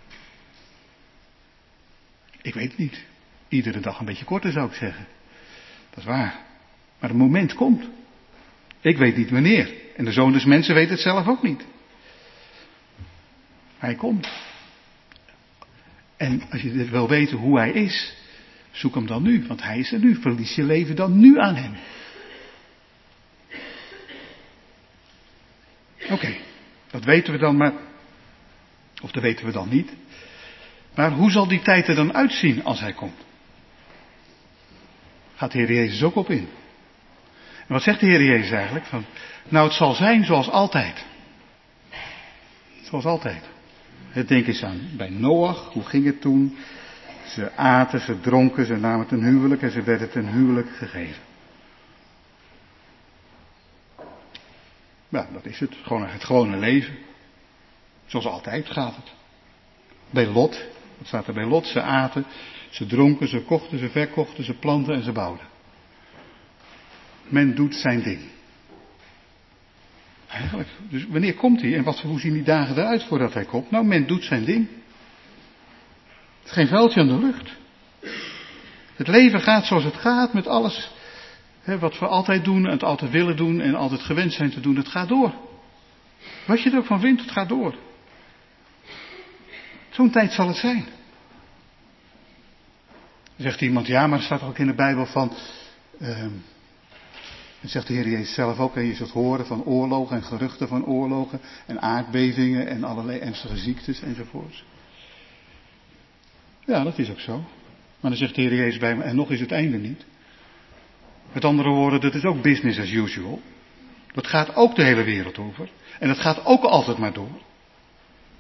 ik weet het niet. Iedere dag een beetje korter zou ik zeggen. Dat is waar. Maar het moment komt. Ik weet niet wanneer. En de Zoon des Mensen weet het zelf ook niet. Hij komt. En als je wil weten hoe hij is, zoek hem dan nu. Want hij is er nu. Verlies je leven dan nu aan hem. Oké, dat weten we dan maar. Of dat weten we dan niet. Maar hoe zal die tijd er dan uitzien als hij komt? Gaat de Heer Jezus ook op in. En wat zegt de Heer Jezus eigenlijk? Nou, het zal zijn zoals altijd. Zoals altijd. Denk eens aan bij Noach. Hoe ging het toen? Ze aten, ze dronken, ze namen ten huwelijk en ze werden ten huwelijk gegeven. Ja, dat is het. Gewoon het gewone leven. Zoals altijd gaat het. Bij Lot. Wat staat er bij Lot? Ze aten, ze dronken, ze kochten, ze verkochten, ze planten en ze bouwden. Men doet zijn ding. Eigenlijk. Dus wanneer komt hij? En hoe zien die dagen eruit voordat hij komt? Nou, men doet zijn ding. Het is geen vuiltje aan de lucht. Het leven gaat zoals het gaat met alles. Wat we altijd doen en het altijd willen doen en altijd gewend zijn te doen. Het gaat door. Wat je er ook van vindt, het gaat door. Zo'n tijd zal het zijn. Dan zegt iemand, ja, maar er staat ook in de Bijbel van... En zegt de Heer Jezus zelf ook, en je zult horen van oorlogen en geruchten van oorlogen en aardbevingen en allerlei ernstige ziektes enzovoorts. Ja, dat is ook zo. Maar dan zegt de Heer Jezus bij me, en nog is het einde niet. Met andere woorden, dat is ook business as usual. Dat gaat ook de hele wereld over. En dat gaat ook altijd maar door.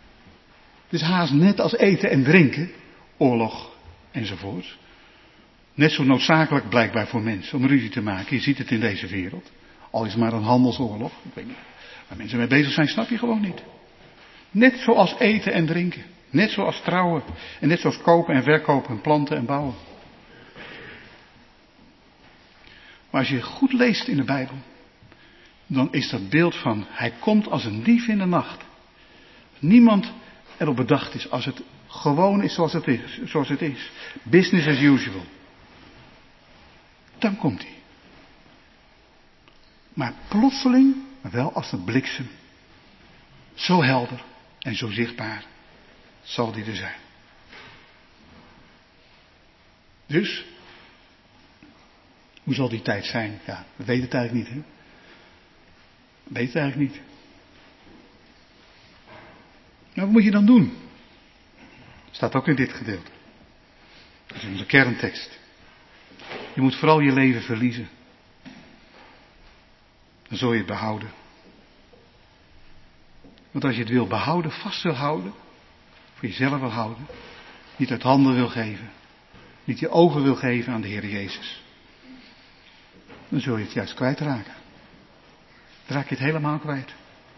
Het is haast net als eten en drinken, oorlog enzovoorts. Net zo noodzakelijk blijkbaar voor mensen om ruzie te maken. Je ziet het in deze wereld. Al is het maar een handelsoorlog. Ik weet niet. Waar mensen mee bezig zijn, snap je gewoon niet. Net zoals eten en drinken. Net zoals trouwen. En net zoals kopen en verkopen en planten en bouwen. Maar als je goed leest in de Bijbel, dan is dat beeld van, hij komt als een dief in de nacht. Niemand erop bedacht is, als het gewoon is zoals het is. Business as usual. Dan komt hij. Maar plotseling, maar wel als een bliksem. Zo helder en zo zichtbaar zal die er zijn. Dus, hoe zal die tijd zijn? Ja, we weten het eigenlijk niet, hè? We weten het eigenlijk niet. Nou, wat moet je dan doen? Staat ook in dit gedeelte. Dat is onze kerntekst. Je moet vooral je leven verliezen. Dan zul je het behouden. Want als je het wil behouden, vast wil houden, voor jezelf wil houden, niet uit handen wil geven, niet je ogen wil geven aan de Heer Jezus, dan zul je het juist kwijtraken. Dan raak je het helemaal kwijt.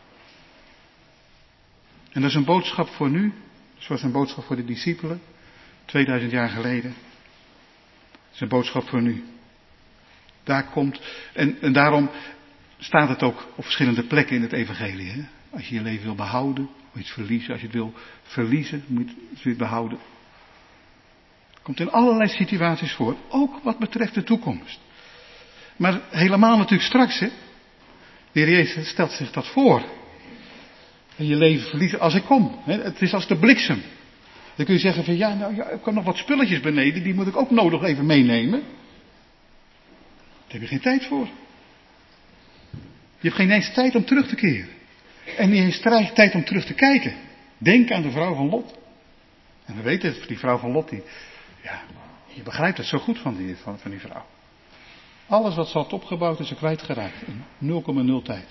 En dat is een boodschap voor nu, zoals een boodschap voor de discipelen, 2000 jaar geleden. Dat is een boodschap voor nu. Daar komt, en daarom staat het ook op verschillende plekken in het evangelie. Hè? Als je je leven wil behouden, moet je het verliezen. Als je het wil verliezen, moet je het behouden. Het komt in allerlei situaties voor, ook wat betreft de toekomst. Maar helemaal natuurlijk straks, hè. De Heer Jezus stelt zich dat voor. En je leven verliezen als ik kom. Hè? Het is als de bliksem. Dan kun je zeggen van ja, nou ja, ik heb nog wat spulletjes beneden, die moet ik ook nodig even meenemen. Daar heb je geen tijd voor. Je hebt geen eens tijd om terug te keren. En niet eens tijd om terug te kijken. Denk aan de vrouw van Lot. En we weten het, die vrouw van Lot, je begrijpt het zo goed van die vrouw. Alles wat ze had opgebouwd is ze kwijtgeraakt. In 0,0 tijd.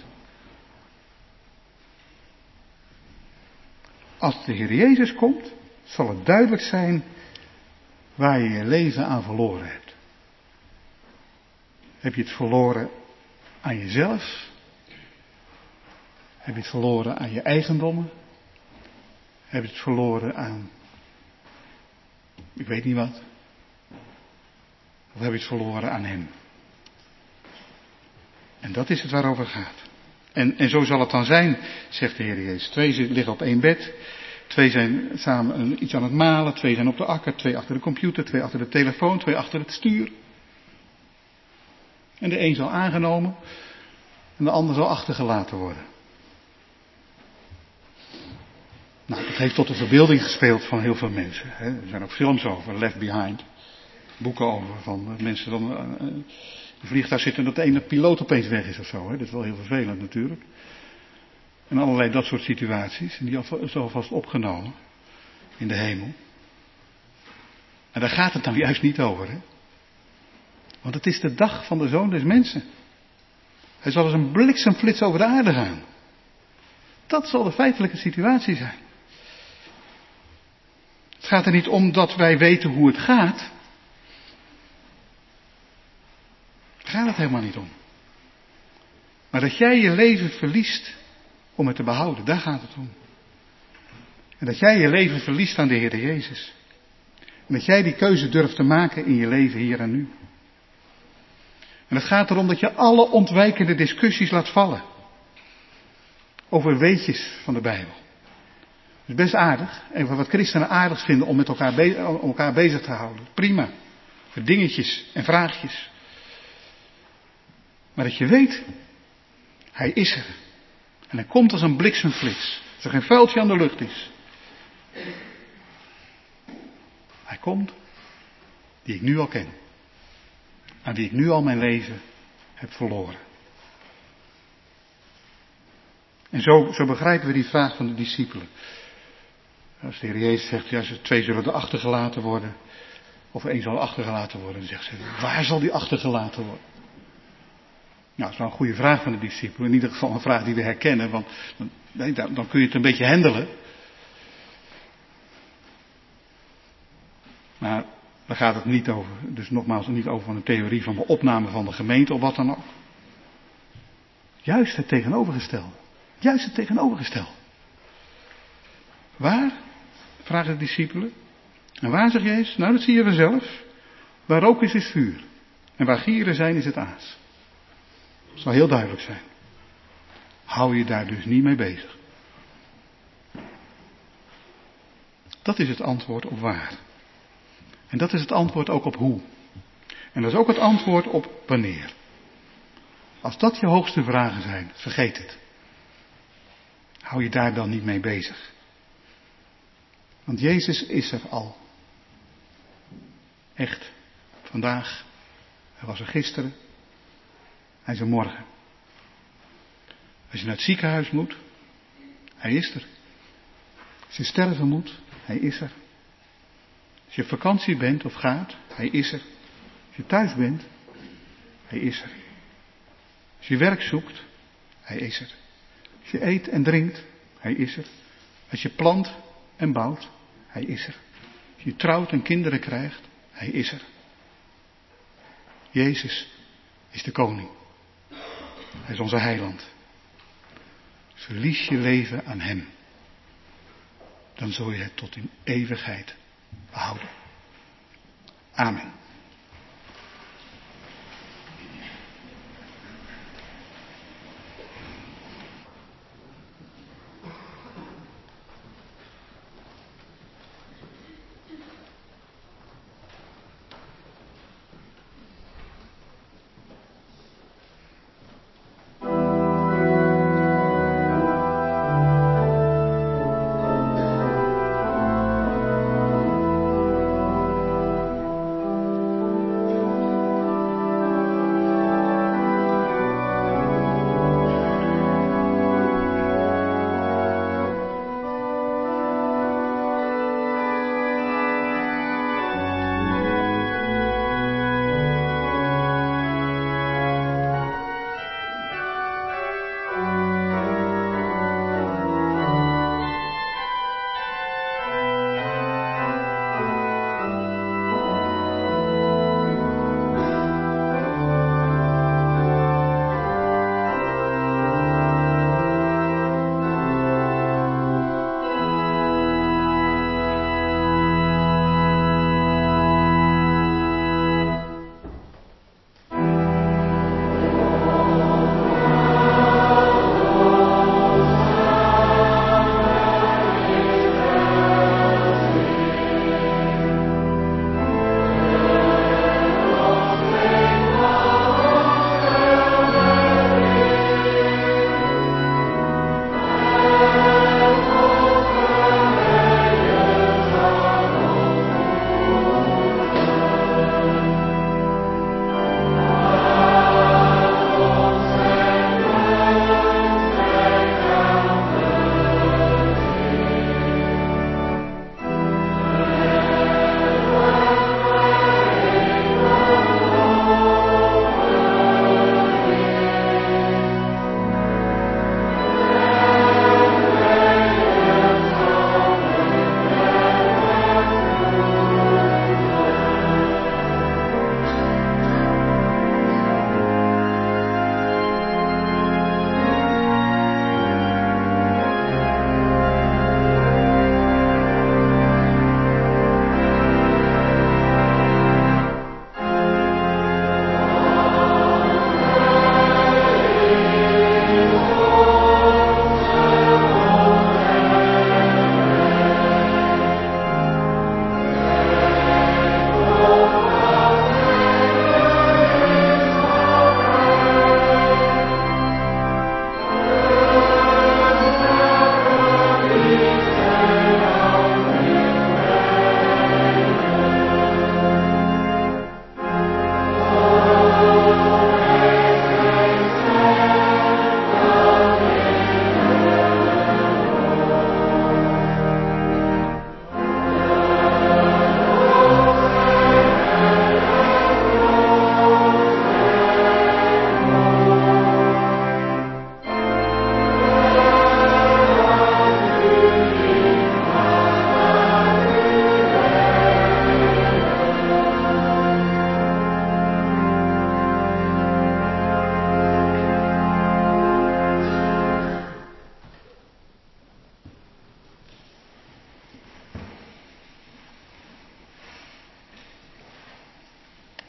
Als de Heer Jezus komt, zal het duidelijk zijn waar je je leven aan verloren hebt. Heb je het verloren aan jezelf? Heb je het verloren aan je eigendommen? Heb je het verloren aan, ik weet niet wat. Of heb je het verloren aan Hem? En dat is het waarover gaat. En zo zal het dan zijn, zegt de Heer Jezus. 2 liggen op 1 bed. 2 zijn samen iets aan het malen. 2 zijn op de akker. 2 achter de computer. 2 achter de telefoon. 2 achter het stuur. En de een zal aangenomen. En de ander zal achtergelaten worden. Nou, dat heeft tot de verbeelding gespeeld van heel veel mensen. Hè. Er zijn ook films over, Left Behind. Boeken over, van mensen dan in een vliegtuig zitten en dat de ene piloot opeens weg is of zo. Hè. Dat is wel heel vervelend natuurlijk. En allerlei dat soort situaties. En die is alvast opgenomen in de hemel. En daar gaat het nou juist niet over. Hè. Want het is de dag van de Zoon des Mensen. Hij zal als een bliksemflits over de aarde gaan. Dat zal de feitelijke situatie zijn. Het gaat er niet om dat wij weten hoe het gaat. Daar gaat het helemaal niet om. Maar dat jij je leven verliest om het te behouden, daar gaat het om. En dat jij je leven verliest aan de Heer Jezus. En dat jij die keuze durft te maken in je leven hier en nu. En het gaat erom dat je alle ontwijkende discussies laat vallen. Over weetjes van de Bijbel. Dat is best aardig. En wat christenen aardig vinden om met elkaar bezig te houden. Prima. Voor dingetjes en vraagjes. Maar dat je weet, Hij is er. En Hij komt als een bliksemflits. Als er geen vuiltje aan de lucht is. Hij komt, die ik nu al ken. Aan wie ik nu al mijn leven heb verloren. En zo begrijpen we die vraag van de discipelen. Als de Heer Jezus zegt, ja, 2 zullen er achtergelaten worden. Of 1 zal achtergelaten worden. Dan zegt ze, waar zal die achtergelaten worden? Nou, dat is wel een goede vraag van de discipelen. In ieder geval een vraag die we herkennen. Want dan kun je het een beetje handelen. Maar Dan gaat het niet over, dus nogmaals niet over een theorie van de opname van de gemeente of wat dan ook. Juist het tegenovergestelde. Juist het tegenovergestelde. Waar? Vragen de discipelen. En waar, zegt Jezus? Nou, dat zie je vanzelf. Waar rook is vuur. En waar gieren zijn, is het aas. Dat zal heel duidelijk zijn. Hou je daar dus niet mee bezig. Dat is het antwoord op waar. En dat is het antwoord ook op hoe. En dat is ook het antwoord op wanneer. Als dat je hoogste vragen zijn, vergeet het. Hou je daar dan niet mee bezig. Want Jezus is er al. Echt. Vandaag. Hij was er gisteren. Hij is er morgen. Als je naar het ziekenhuis moet. Hij is er. Als je sterven moet. Hij is er. Als je op vakantie bent of gaat. Hij is er. Als je thuis bent. Hij is er. Als je werk zoekt. Hij is er. Als je eet en drinkt. Hij is er. Als je plant en bouwt. Hij is er. Als je trouwt en kinderen krijgt. Hij is er. Jezus is de koning. Hij is onze heiland. Verlies je leven aan hem. Dan zul je het tot in eeuwigheid behouden. Amen.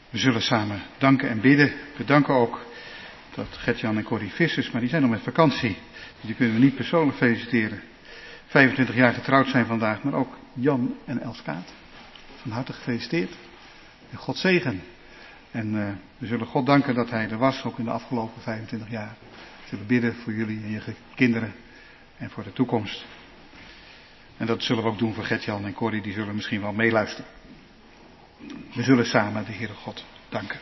We zullen samen danken en bidden. We danken ook dat Gert-Jan en Corrie Vissers, maar die zijn nog met vakantie. Dus die kunnen we niet persoonlijk feliciteren. 25 jaar getrouwd zijn vandaag, maar ook Jan en Elskaat. Van harte gefeliciteerd. En God zegen. En we zullen God danken dat hij er was, ook in de afgelopen 25 jaar. We zullen bidden voor jullie en je kinderen en voor de toekomst. En dat zullen we ook doen voor Gert-Jan en Corrie, die zullen misschien wel meeluisteren. We zullen samen de Heere God danken.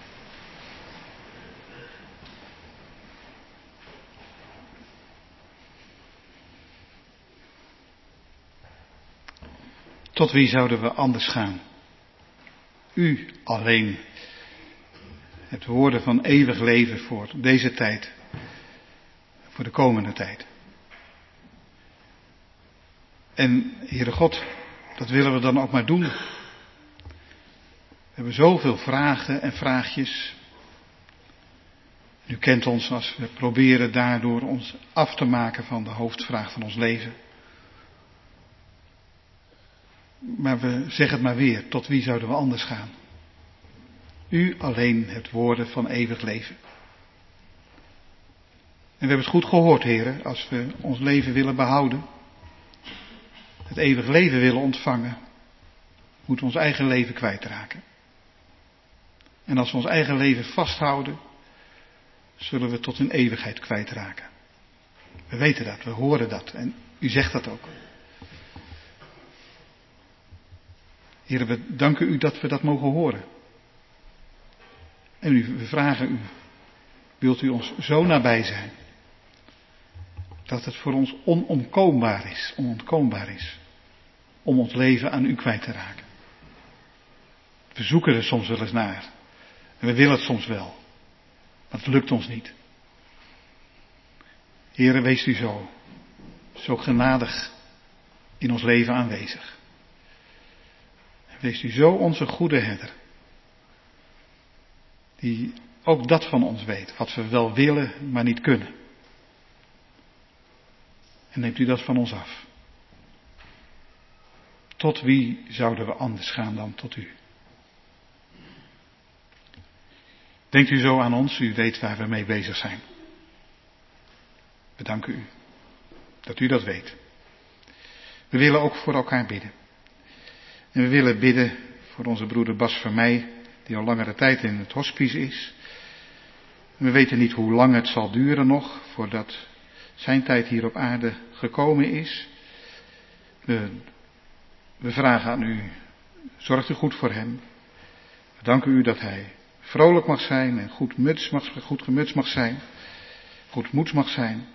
Tot wie zouden we anders gaan? U alleen hebt woorden van eeuwig leven voor deze tijd, voor de komende tijd. En Heere God, dat willen we dan ook maar doen. We hebben zoveel vragen en vraagjes. U kent ons als we proberen daardoor ons af te maken van de hoofdvraag van ons leven. Maar we zeggen het maar weer, tot wie zouden we anders gaan? U alleen hebt woorden van eeuwig leven. En we hebben het goed gehoord, heren, als we ons leven willen behouden, het eeuwig leven willen ontvangen, moeten we ons eigen leven kwijtraken. En als we ons eigen leven vasthouden, zullen we tot een eeuwigheid kwijtraken. We weten dat, we horen dat en u zegt dat ook. Heren, we danken u dat we dat mogen horen. En we vragen u, wilt u ons zo nabij zijn, dat het voor ons onontkoombaar is om ons leven aan u kwijt te raken. We zoeken er soms wel eens naar. En we willen het soms wel. Maar het lukt ons niet. Heere, wees u zo genadig in ons leven aanwezig. Wees u zo onze goede herder. Die ook dat van ons weet. Wat we wel willen, maar niet kunnen. En neemt u dat van ons af. Tot wie zouden we anders gaan dan tot u? Denkt u zo aan ons, u weet waar we mee bezig zijn. We danken u dat u dat weet. We willen ook voor elkaar bidden. En we willen bidden voor onze broeder Bas Vermeij, die al langere tijd in het hospice is. We weten niet hoe lang het zal duren nog, voordat zijn tijd hier op aarde gekomen is. We vragen aan u, zorgt u goed voor hem. We danken u dat hij vrolijk mag zijn en goedgemoeds mag zijn.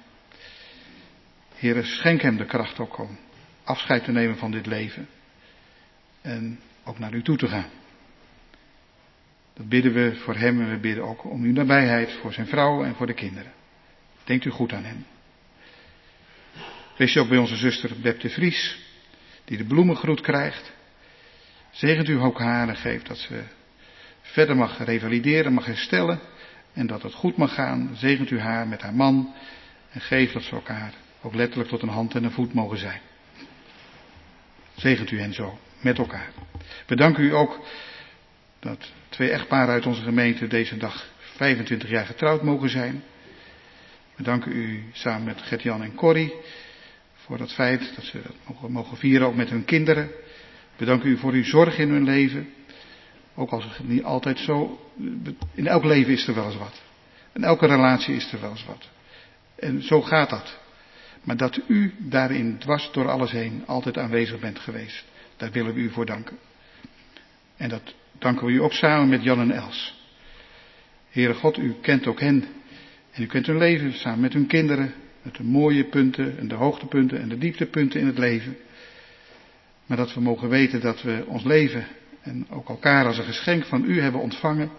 Heere, schenk hem de kracht ook om afscheid te nemen van dit leven. En ook naar u toe te gaan. Dat bidden we voor hem en we bidden ook om uw nabijheid voor zijn vrouw en voor de kinderen. Denkt u goed aan hem. Wees u ook bij onze zuster Beb de Vries, die de bloemengroet krijgt. Zegent u ook haar en geeft dat ze verder mag revalideren, mag herstellen en dat het goed mag gaan. Zegent u haar met haar man en geeft dat ze elkaar ook letterlijk tot een hand en een voet mogen zijn. Zegent u hen zo, met elkaar. We danken u ook dat 2 echtparen uit onze gemeente deze dag 25 jaar getrouwd mogen zijn. We danken u samen met Gert-Jan en Corrie voor dat feit dat ze dat mogen vieren ook met hun kinderen. We danken u voor uw zorg in hun leven. Ook als het niet altijd zo, in elk leven is er wel eens wat. In elke relatie is er wel eens wat. En zo gaat dat. Maar dat u daarin dwars door alles heen altijd aanwezig bent geweest. Daar willen we u voor danken. En dat danken we u ook samen met Jan en Els. Heere God, u kent ook hen. En u kent hun leven samen met hun kinderen. Met de mooie punten en de hoogtepunten en de dieptepunten in het leven. Maar dat we mogen weten dat we ons leven en ook elkaar als een geschenk van u hebben ontvangen.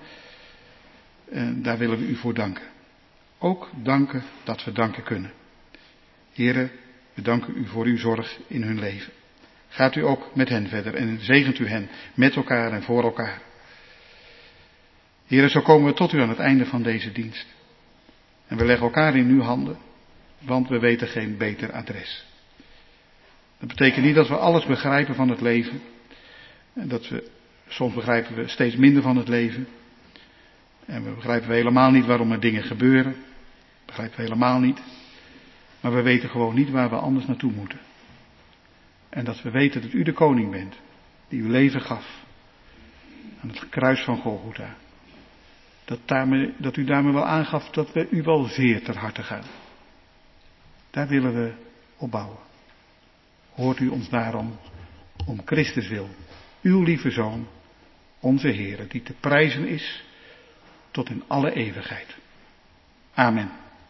En daar willen we u voor danken. Ook danken dat we danken kunnen. Heere, we danken u voor uw zorg in hun leven. Gaat u ook met hen verder en zegent u hen met elkaar en voor elkaar. Heere, zo komen we tot u aan het einde van deze dienst. En we leggen elkaar in uw handen, want we weten geen beter adres. Dat betekent niet dat we alles begrijpen van het leven. En dat we Soms begrijpen we steeds minder van het leven. En we begrijpen helemaal niet waarom er dingen gebeuren. Begrijpen we helemaal niet. Maar we weten gewoon niet waar we anders naartoe moeten. En dat we weten dat u de koning bent. Die uw leven gaf. Aan het kruis van Golgotha. Dat u daarmee wel aangaf dat we u wel zeer ter harte gaan. Daar willen we op bouwen. Hoort u ons daarom om Christus wil. Uw lieve Zoon, onze Heere, die te prijzen is tot in alle eeuwigheid. Amen.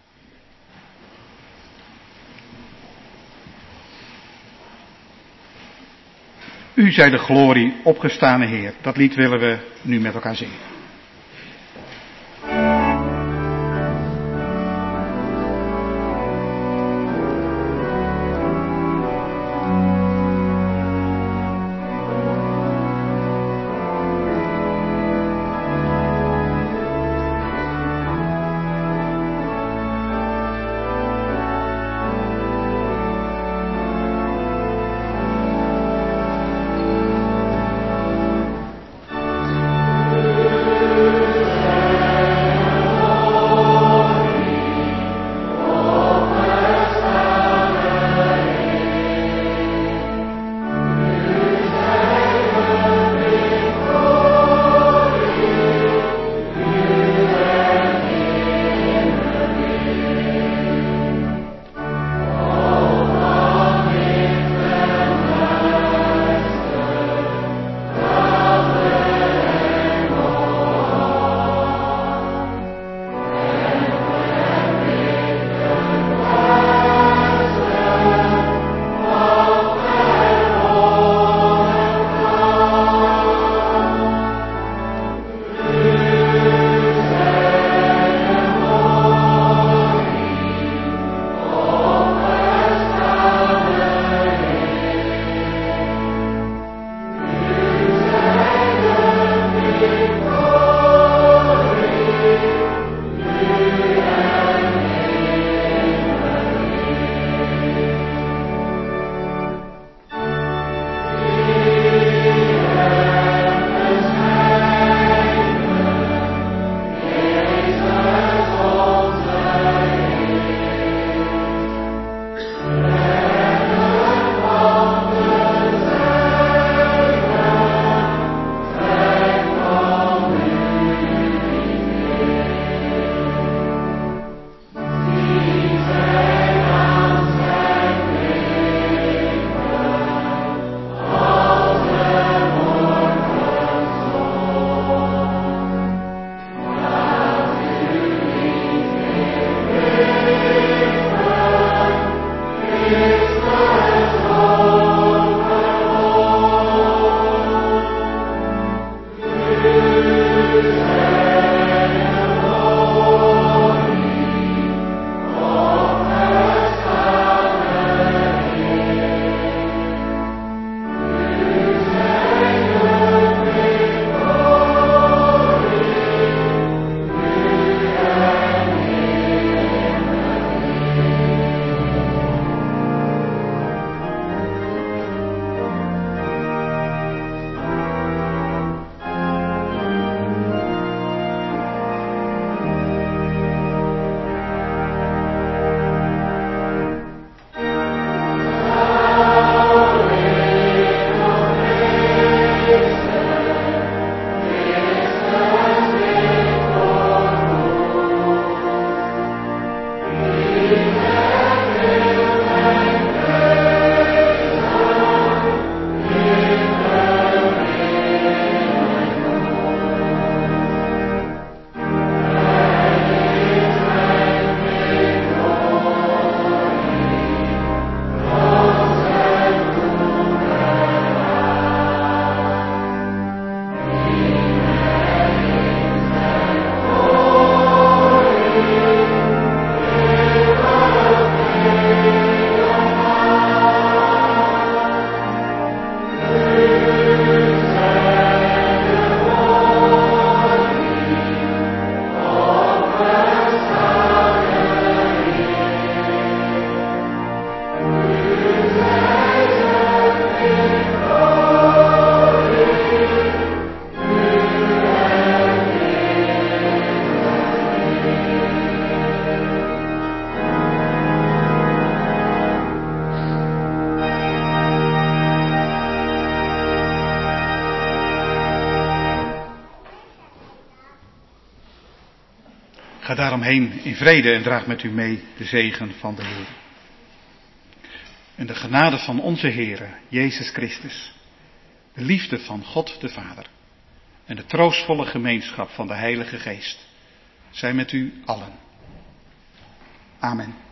U zij de glorie, opgestane Heer. Dat lied willen we nu met elkaar zingen. Ga daaromheen in vrede en draag met u mee de zegen van de Heer. En de genade van onze Heere, Jezus Christus, de liefde van God de Vader en de troostvolle gemeenschap van de Heilige Geest, zij met u allen. Amen.